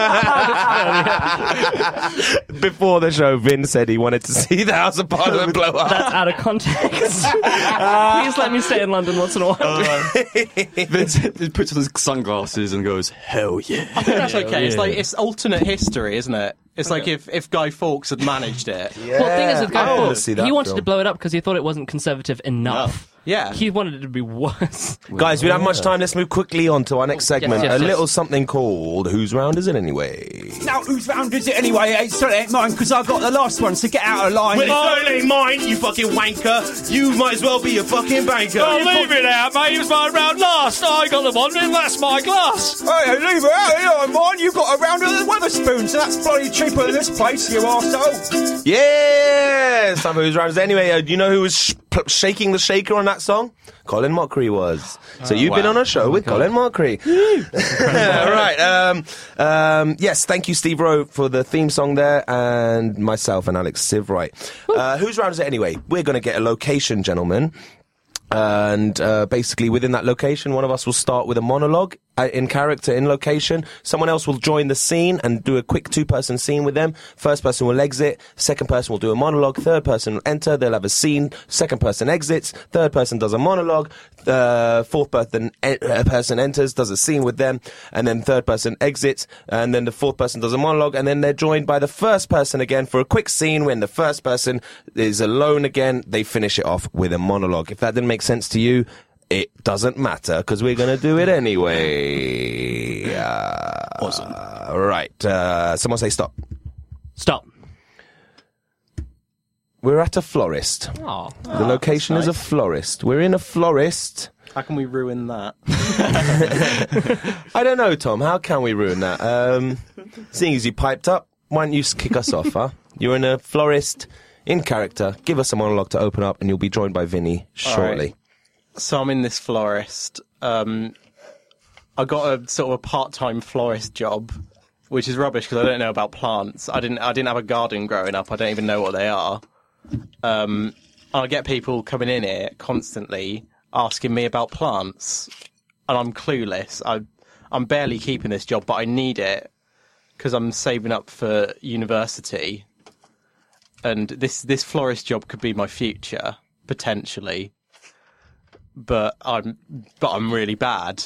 Before the show, Vin said he wanted to see the House of Parliament blow up. That's out of context. Please let me stay in London once in a while. Vince puts on his sunglasses and goes, "Hell yeah!" I think that's okay. It's yeah. like it's alternate history, isn't it? It's like if, if Guy Fawkes had managed it. Yeah. Well, the thing is with Guy I wanna Fawkes, see that he wanted film. to blow it up because he thought it wasn't conservative enough. Yeah. He wanted it to be worse. Guys, we don't have much time. Let's move quickly on to our next segment. yes, a yes. little something called Whose Round Is It Anyway? Now, whose round is it anyway? It's not ain't mine, because I got the last one, so get out of line. Well, it's only mine, you fucking wanker. You might as well be a fucking banker. Oh, leave it out, mate. It was my round last. I got the one, and that's my glass. Hey, leave it out, you know, mine. You've got a round of the Weatherspoon, so that's bloody cheaper than this place, you arsehole. Yes! Time for Whose Round Is It Anyway? Uh, do you know who was p- shaking the shaker on that song? Colin Mockery was. So Oh, you've been wow. on a show Oh my with God. Colin Mockery. Right. Um, um, yes, thank you, Steve Rowe, for the theme song there, and myself and Alex Sivright. Uh, whose round is it anyway? We're going to get a location, gentlemen. And uh, basically, within that location, one of us will start with a monologue uh, in character, in location. Someone else will join the scene and do a quick two-person scene with them. First person will exit. Second person will do a monologue. Third person will enter. They'll have a scene. Second person exits. Third person does a monologue. Uh, fourth person, e- uh, person enters, does a scene with them. And then third person exits. And then the fourth person does a monologue. And then they're joined by the first person again for a quick scene. When the first person is alone again, they finish it off with a monologue. If that didn't make sense to you, it doesn't matter, because we're going to do it anyway. Uh, Awesome. Right. Uh, someone say stop. Stop. We're at a florist. Oh, The location is a florist. We're in a florist. How can we ruin that? I don't know, Tom. How can we ruin that? Um, seeing as you piped up, why don't you s- kick us off, huh? You're in a florist, in character. Give us a monologue to open up, and you'll be joined by Vinny shortly. All right. So I'm in this florist. Um, I got a sort of a part-time florist job, which is rubbish because I don't know about plants. I didn't. I didn't have a garden growing up. I don't even know what they are. Um, I get people coming in here constantly asking me about plants, and I'm clueless. I, I'm barely keeping this job, but I need it because I'm saving up for university, and this this florist job could be my future potentially. But I'm but I'm really bad.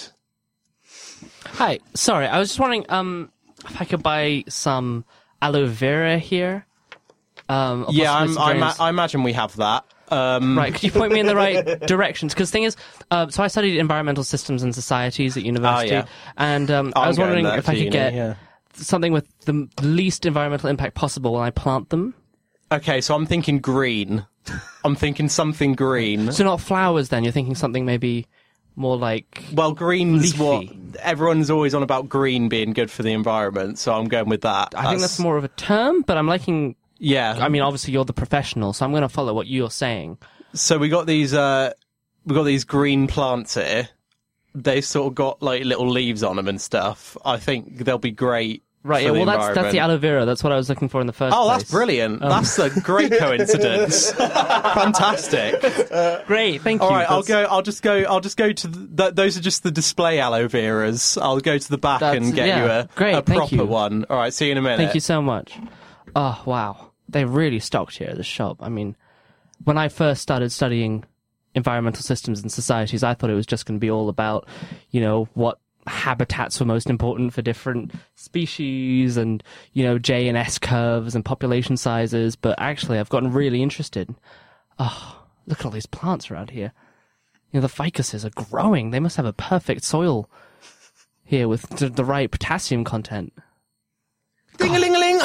Hi, sorry, I was just wondering um, if I could buy some aloe vera here. Um, or Yeah, possibly I'm, some I, ma- geraniums. I imagine we have that. Um, Right, could you point me in the right directions? Because the thing is, uh, so I studied environmental systems and societies at university, Oh, yeah. and um, I I'm was going wondering there if I to could uni, get yeah. something with the least environmental impact possible when I plant them. Okay, so I'm thinking green. I'm thinking something green. So not flowers then, you're thinking something maybe more like... Well, green's leafy. what everyone's always on about green being good for the environment, so I'm going with that. I think that's more of a term, but I'm liking... Yeah. I mean, obviously you're the professional, so I'm going to follow what you're saying. So we got these uh we got these green plants here. They've sort of got like little leaves on them and stuff. I think they'll be great. Right, for yeah, the well that's that's the environment. aloe vera, that's what I was looking for in the first Oh, place. that's brilliant. Um, That's a great coincidence. Fantastic. Great, thank you. All right, I'll That's- go. I'll just go. I'll just go to the, th- those are just the display aloe veras. I'll go to the back That's- and get yeah, you a, great, a thank proper you. one. All right, see you in a minute. Thank you so much. Oh, wow. They really stocked here at the shop. I mean, when I first started studying environmental systems and societies, I thought it was just going to be all about, you know, what habitats were most important for different species and, you know, J and S curves and population sizes. But actually, I've gotten really interested. Oh, look at all these plants around here. You know, the ficuses are growing. They must have a perfect soil here with the, the right potassium content. Ding-a-ling-a-ling!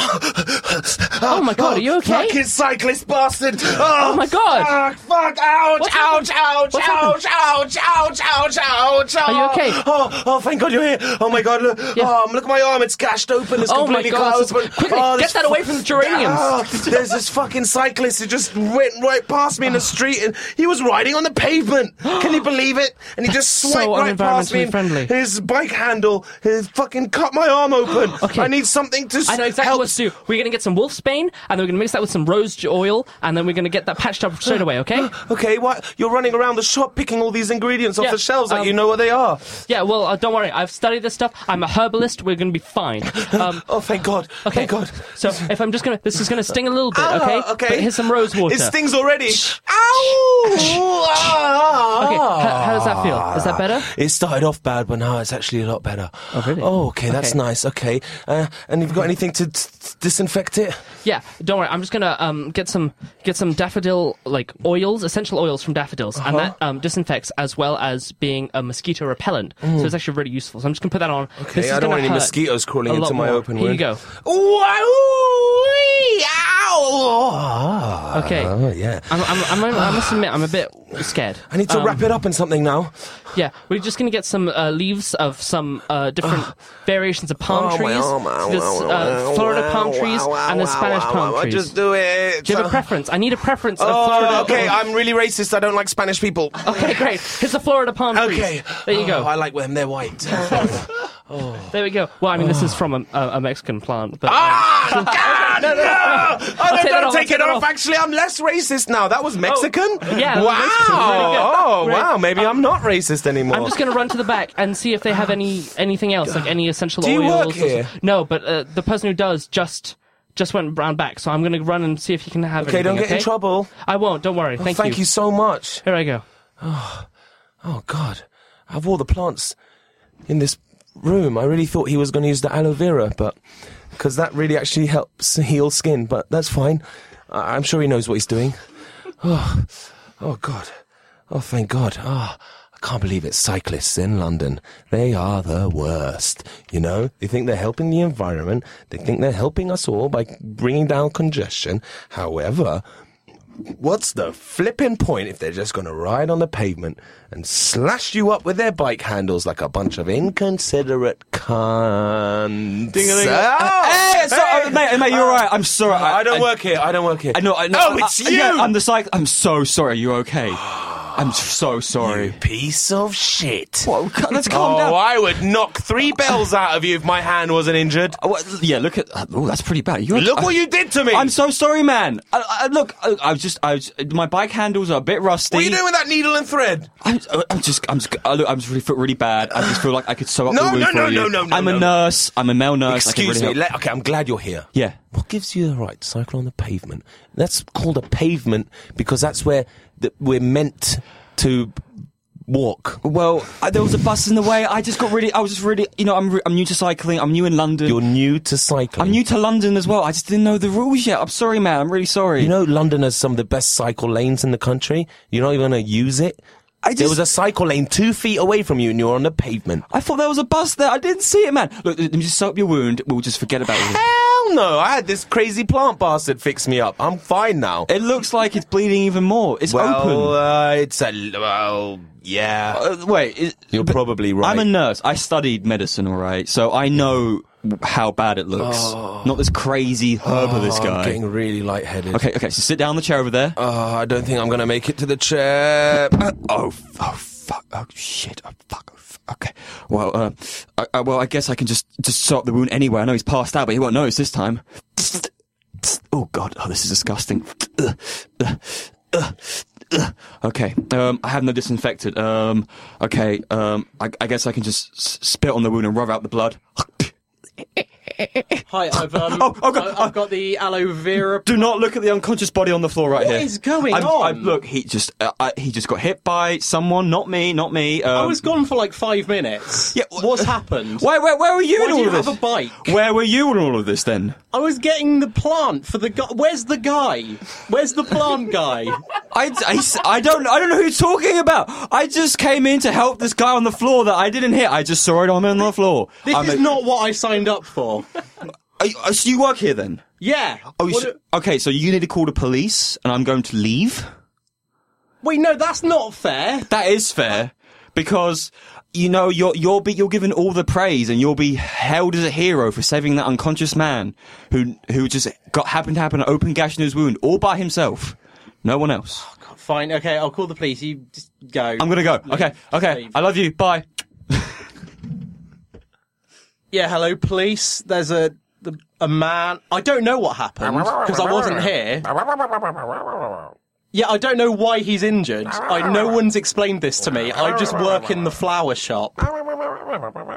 Oh my god, are you okay? Fucking cyclist bastard! Oh, Oh my god! Fuck, fuck, ouch, What's ouch, ouch, What's ouch, ouch, ouch, ouch, ouch, Are you okay? Oh, oh, thank God you're here. Oh my God, look, Yeah. oh, look at my arm, it's gashed open, it's Oh my completely God, closed. so- quickly, oh, get this that away from the geraniums. Oh, there's this fucking cyclist who just went right past me in the street and he was riding on the pavement. Can you believe it? And he just so swiped right past me. unenvironmentally friendly. And his bike handle, his fucking cut my arm open. Okay. I need something to I know exactly help. what to do. We're going to get some wolfsbane, and then we're going to mix that with some rose oil, and then we're going to get that patched up straight away, okay? Okay, what? You're running around the shop picking all these ingredients off Yeah, the shelves like um, you know what they are. Yeah, well, uh, don't worry. I've studied this stuff. I'm a herbalist. We're going to be fine. Um, Oh, thank God. okay. Thank God. So if I'm just going to... This is going to sting a little bit, Ah, okay? okay. But here's some rose water. It stings already. Ow! Ah. Okay, how, how does that feel? Is that better? It started off bad, but now it's actually a lot better. Oh, really? Oh, okay, that's Okay. nice. Okay. Uh, and you've got anything to t- t- disinfect it? Yeah, don't worry. I'm just gonna um get some get some daffodil like oils, essential oils from daffodils, and that um disinfects as well as being a mosquito repellent. So it's actually really useful. So I'm just gonna put that on. Okay, This is I don't gonna want any hurt mosquitoes crawling a lot into my more. open Here wound. you go. Ooh-wee, ow! Okay. Oh, yeah. I'm, I'm, I'm, I must admit, I'm a bit scared. I need to Um, wrap it up in something now. Yeah, we're just going to get some uh, leaves of some uh, different variations of palm Oh, my trees. arm, ow, This, ow, ow, uh, uh, Florida palm trees and the Spanish palm trees. Just do it. Do you have a preference? I need a preference of Oh, Florida. okay. I'm really racist. I don't like Spanish people. Okay, great. Here's the Florida palm trees. Okay. There you go. Oh, I like when they're white. Oh. There we go. Well, I mean, this is from a, a, a Mexican plant. But, ah! um, God, no, no, no, no! Oh, I'll no, don't off, take it I'll off. Actually, I'm less racist now. That was Mexican? Oh, yeah. That Wow. was Mexican. Really good. Oh, Great. wow. Maybe I'm not racist anymore. I'm just going to run to the back and see if they have any anything else, like any essential Do you oils. work here? Or, no, but uh, the person who does just just went round back, so I'm going to run and see if he can have Okay, anything. don't get okay? in trouble. I won't. Don't worry. Oh, Thank, thank you so much. Here I go. Oh, oh God. I have all the plants in this room. I really thought he was going to use the aloe vera, but because that really actually helps heal skin, but that's fine. I- I'm sure he knows what he's doing. Oh, oh God. Oh, thank God. Oh, I can't believe it. Cyclists in London. They are the worst. You know, they think they're helping the environment. They think they're helping us all by bringing down congestion. However, what's the flipping point if they're just going to ride on the pavement and slash you up with their bike handles like a bunch of inconsiderate cunts? Ding-a-ling. Oh, hey, so, hey. uh, mate, mate, you're right. I'm sorry. I, I don't I, work here. I don't work here. I know. I know. Oh, it's I, you. Yeah, I'm the cycle. I'm so sorry. Are you okay? I'm so sorry. You piece of shit. Well, let's calm oh, down. I would knock three bells out of you if my hand wasn't injured. Oh, well, yeah, look at. Oh, that's pretty bad. You're, Look I, what you did to me. I'm so sorry, man. I, I, look, I, I was just. I was. My bike handles are a bit rusty. What are you doing with that needle and thread? I'm, I'm just. I'm just. I look, I'm just really feel really bad. I just feel like I could sew up No, the wound no, for no, you. no, no, no, I'm a no. nurse. I'm a male nurse. I can Excuse really me. help. Let, okay, I'm glad you're here. Yeah. What gives you the right to cycle on the pavement? That's called a pavement because that's where the, we're meant to walk. Well, I, there was a bus in the way. I just got really. I was just really. You know, I'm. Re- I'm new to cycling. I'm new in London. You're new to cycling. I'm new to London as well. I just didn't know the rules yet. I'm sorry, man. I'm really sorry. You know, London has some of the best cycle lanes in the country. You're not even going to use it. I just, there was a cycle lane two feet away from you and you're on the pavement. I thought there was a bus there. I didn't see it, man. Look, let me just sew up your wound. We'll just forget about it. Hell no. I had this crazy plant bastard fix me up. I'm fine now. It looks like it's bleeding even more. It's well, open. Uh, it's a... Well, yeah. Uh, wait. It, You're probably right. I'm a nurse. I studied medicine, all right? So I know how bad it looks. Oh. Not this crazy herbalist oh, guy. I'm getting really lightheaded. Okay, okay. So sit down in the chair over there. Oh, I don't think I'm going to make it to the chair. Uh, oh, oh, fuck. Oh, shit. Oh, fuck. Oh, fuck. Okay. Well, uh, I, I, well, I guess I can just, just sew up the wound anyway. I know he's passed out, but he won't notice this time. Oh, God. Oh, this is disgusting. Okay. Um, I have no disinfectant. Um, okay. Um, I, I guess I can just s- spit on the wound and rub out the blood. Hi, I've um, Oh, oh, God. I- I've got the aloe vera. Do not look at the unconscious body on the floor right What here. is going I'm, on? I'm, look, he just uh, I, he just got hit by someone, not me, not me. Um, I was gone for like five minutes. Yeah, what's happened? Where, where, where were you Why in do all you of this? have a bike? Where were you in all of this then? I was getting the plant for the guy. Where's the guy? Where's the plant guy? I, I, I don't I don't know who you're talking about. I just came in to help this guy on the floor that I didn't hit. I just saw it on him on the floor. This I'm is a- not what I signed up for. Are you, uh, so you work here then? Yeah. Oh, you What s- a- okay. So you need to call the police, and I'm going to leave. Wait, no, that's not fair. That is fair, because you know you're you'll be you're given all the praise, and you'll be held as a hero for saving that unconscious man who who just got happened to have an open gash in his wound all by himself, no one else. Fine, okay, I'll call the police. You just go. I'm gonna go. Okay, okay. Leave. I love you. Bye. Yeah, hello, police. There's a the, a man. I don't know what happened because I wasn't here. Yeah, I don't know why he's injured. I, no one's explained this to me. I just work in the flower shop. I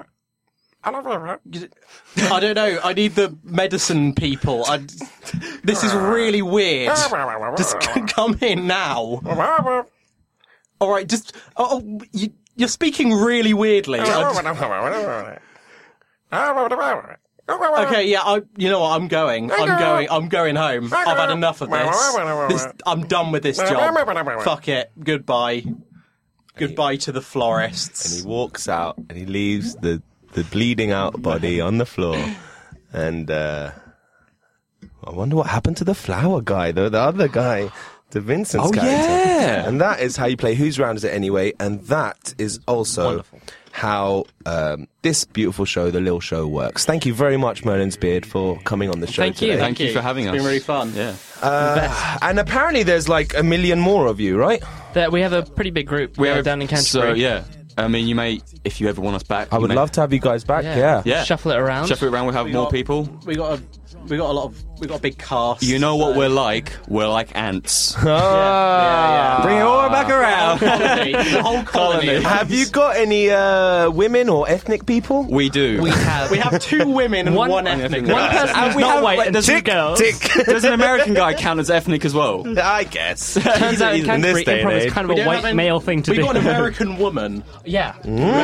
don't know. I need the medicine people. I, this is really weird. Just come in now. All right, just. Oh, oh, you, you're speaking really weirdly. I just- Okay, yeah, I, you know what, I'm going. I'm going. I'm going home. I've had enough of this. this I'm done with this job. Fuck it. Goodbye. Goodbye to the florists. And he walks out and he leaves the, the bleeding out body on the floor. And uh, I wonder what happened to the flower guy, though, the other guy, the Vincent's Oh, character. yeah. And that is how you play Whose Round Is It Anyway? And that is also Wonderful. how um, this beautiful show, The Lil Show, works. Thank you very much, Merlin's Beard, for coming on the show Thank today. you. Thank you for having It's us. been really fun. Yeah. Uh, and apparently there's like a million more of you, right? That we have a pretty big group We uh, have down in Canterbury. So yeah, I mean, you may, if you ever want us back, I you would may- love to have you guys back, Yeah. yeah. Yeah. Shuffle it around. Shuffle it around. We'll have We more got- people. We got a we got a lot of we got a big cast. You know what so- we're like? We're like ants. Ah. Yeah, yeah. Bring it all back around. Colony, the whole colony. Have you got any uh, women or ethnic people? We do. We have We have two women and One- one, ethnic. one guy. person And who's we not have, white like, and there's two Tick, girls. tick. Does an American guy count as ethnic as well? I guess. Turns out in In this Canterbury, day and improv is age. kind We of a don't white have an- male thing to we do. got an American woman. yeah.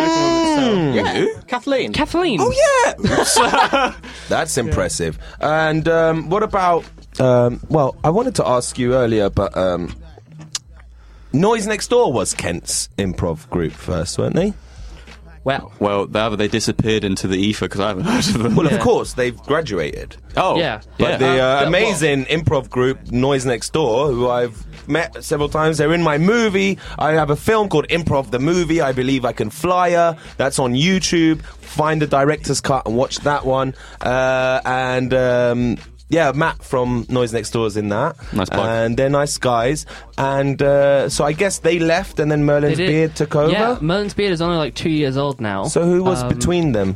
Yeah, Kathleen. Kathleen. Oh yeah. That's impressive. And um, what about? Um, well, I wanted to ask you earlier, but um, Noise Next Door was Kent's improv group first, weren't they? Well. Well, they they disappeared into the ether because I haven't heard of them. Well, Yeah. of course they've graduated. Oh Yeah. But yeah. the uh, Uh, amazing improv group Noise Next Door, who I've met several times, they're in my movie. I have a film called Improv the Movie. I Believe I Can Flyer. That's on YouTube. Find the director's cut and watch that one. Uh, and um, yeah, Matt from Noise Next Door is in that. Nice plug. And they're nice guys. And uh, so I guess they left, and then Merlin's They did. Beard took over. Yeah, Merlin's Beard is only like two years old now. So who was Um, between them?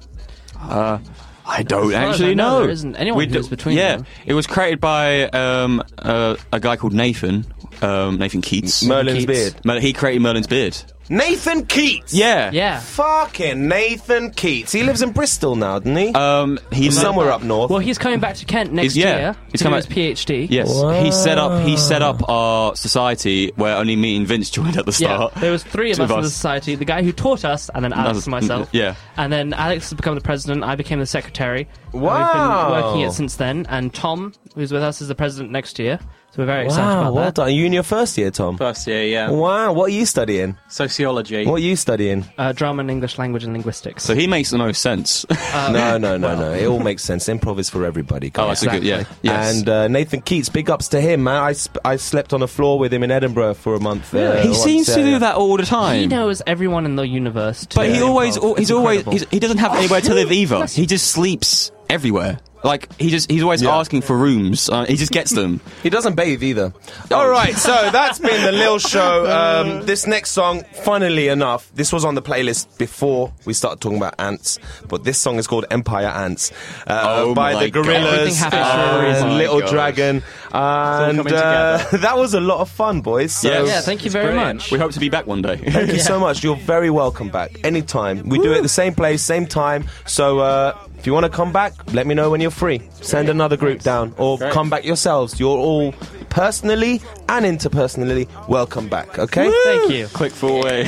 Uh, I don't As far as actually I know, know. there isn't anyone We who's do- between yeah, them. it was created by um, uh, a guy called Nathan. Um, Nathan Keats. Merlin's Keats. Beard. Mer- He created Merlin's Beard. Nathan Keats. Yeah. Yeah. Fucking Nathan Keats. He lives in Bristol now, doesn't he? Um, he's Somewhere up north. Well, he's coming back to Kent next He's- yeah, year he's to do coming his back- PhD. Yes, he set up. He set up our society where only me and Vince joined at the Yeah, start. there was three of Two us in the society. The guy who taught us, and then Alex and myself. Yeah. And then Alex has become the president. I became the secretary. And Wow. We've been working it since then. And Tom, who's with us, is the president next year. So we're very excited Wow, about well that. done. Are you in your first year, Tom? First year, yeah. Wow, what are you studying? Sociology. What are you studying? Uh, drama and English language and linguistics. So he makes the most sense. no, no, no, no. It all makes sense. Improv is for everybody. Oh, that's a good. Yeah. Yes. And uh, Nathan Keats, big ups to him, man. I, sp- I slept on a floor with him in Edinburgh for a month. Uh, he once, seems uh, to do that all the time. He knows everyone in the universe. To But he do always, improv. al- he's It's always, incredible. he's, he doesn't have anywhere to live either. He just sleeps everywhere. Like he just, he's always asking for rooms. Uh, he just gets them. He doesn't bathe either. All right, so that's been the Lil Show. Um, this next song, funnily enough, this was on the playlist before we started talking about ants, but this song is called Empire Ants uh, Oh by my the God. Gorillas Everything happens for a reason. and Oh my Little gosh. Dragon. And coming uh, together. that was a lot of fun, boys. So Yes. Yeah, thank you very brilliant. much. We hope to be back one day. Thank you so much. You're very welcome back anytime. We do it at the same place, same time. So uh, if you want to come back, let me know when you're free. Send another group down or Great. come back yourselves. You're all personally and interpersonally welcome back, okay? Thank you. Quick four-way.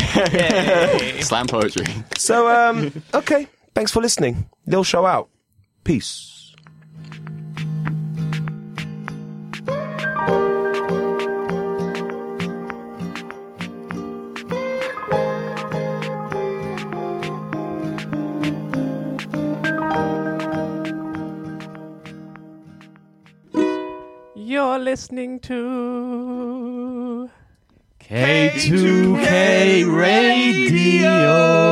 Slam poetry. So, um, okay. Thanks for listening. Lil Show out. Peace. You're listening to K two K Radio.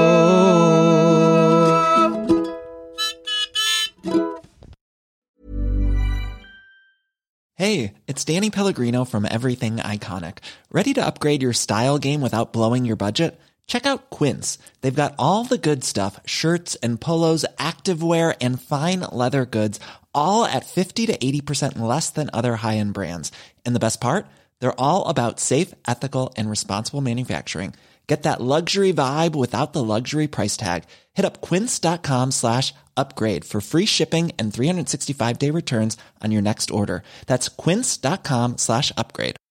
Hey, it's Danny Pellegrino from Everything Iconic. Ready to upgrade your style game without blowing your budget? Check out Quince. They've got all the good stuff, shirts and polos, activewear, and fine leather goods, all at fifty to eighty percent less than other high-end brands. And the best part? They're all about safe, ethical, and responsible manufacturing. Get that luxury vibe without the luxury price tag. Hit up quince.com slash upgrade for free shipping and three sixty-five day returns on your next order. That's quince.com slash upgrade.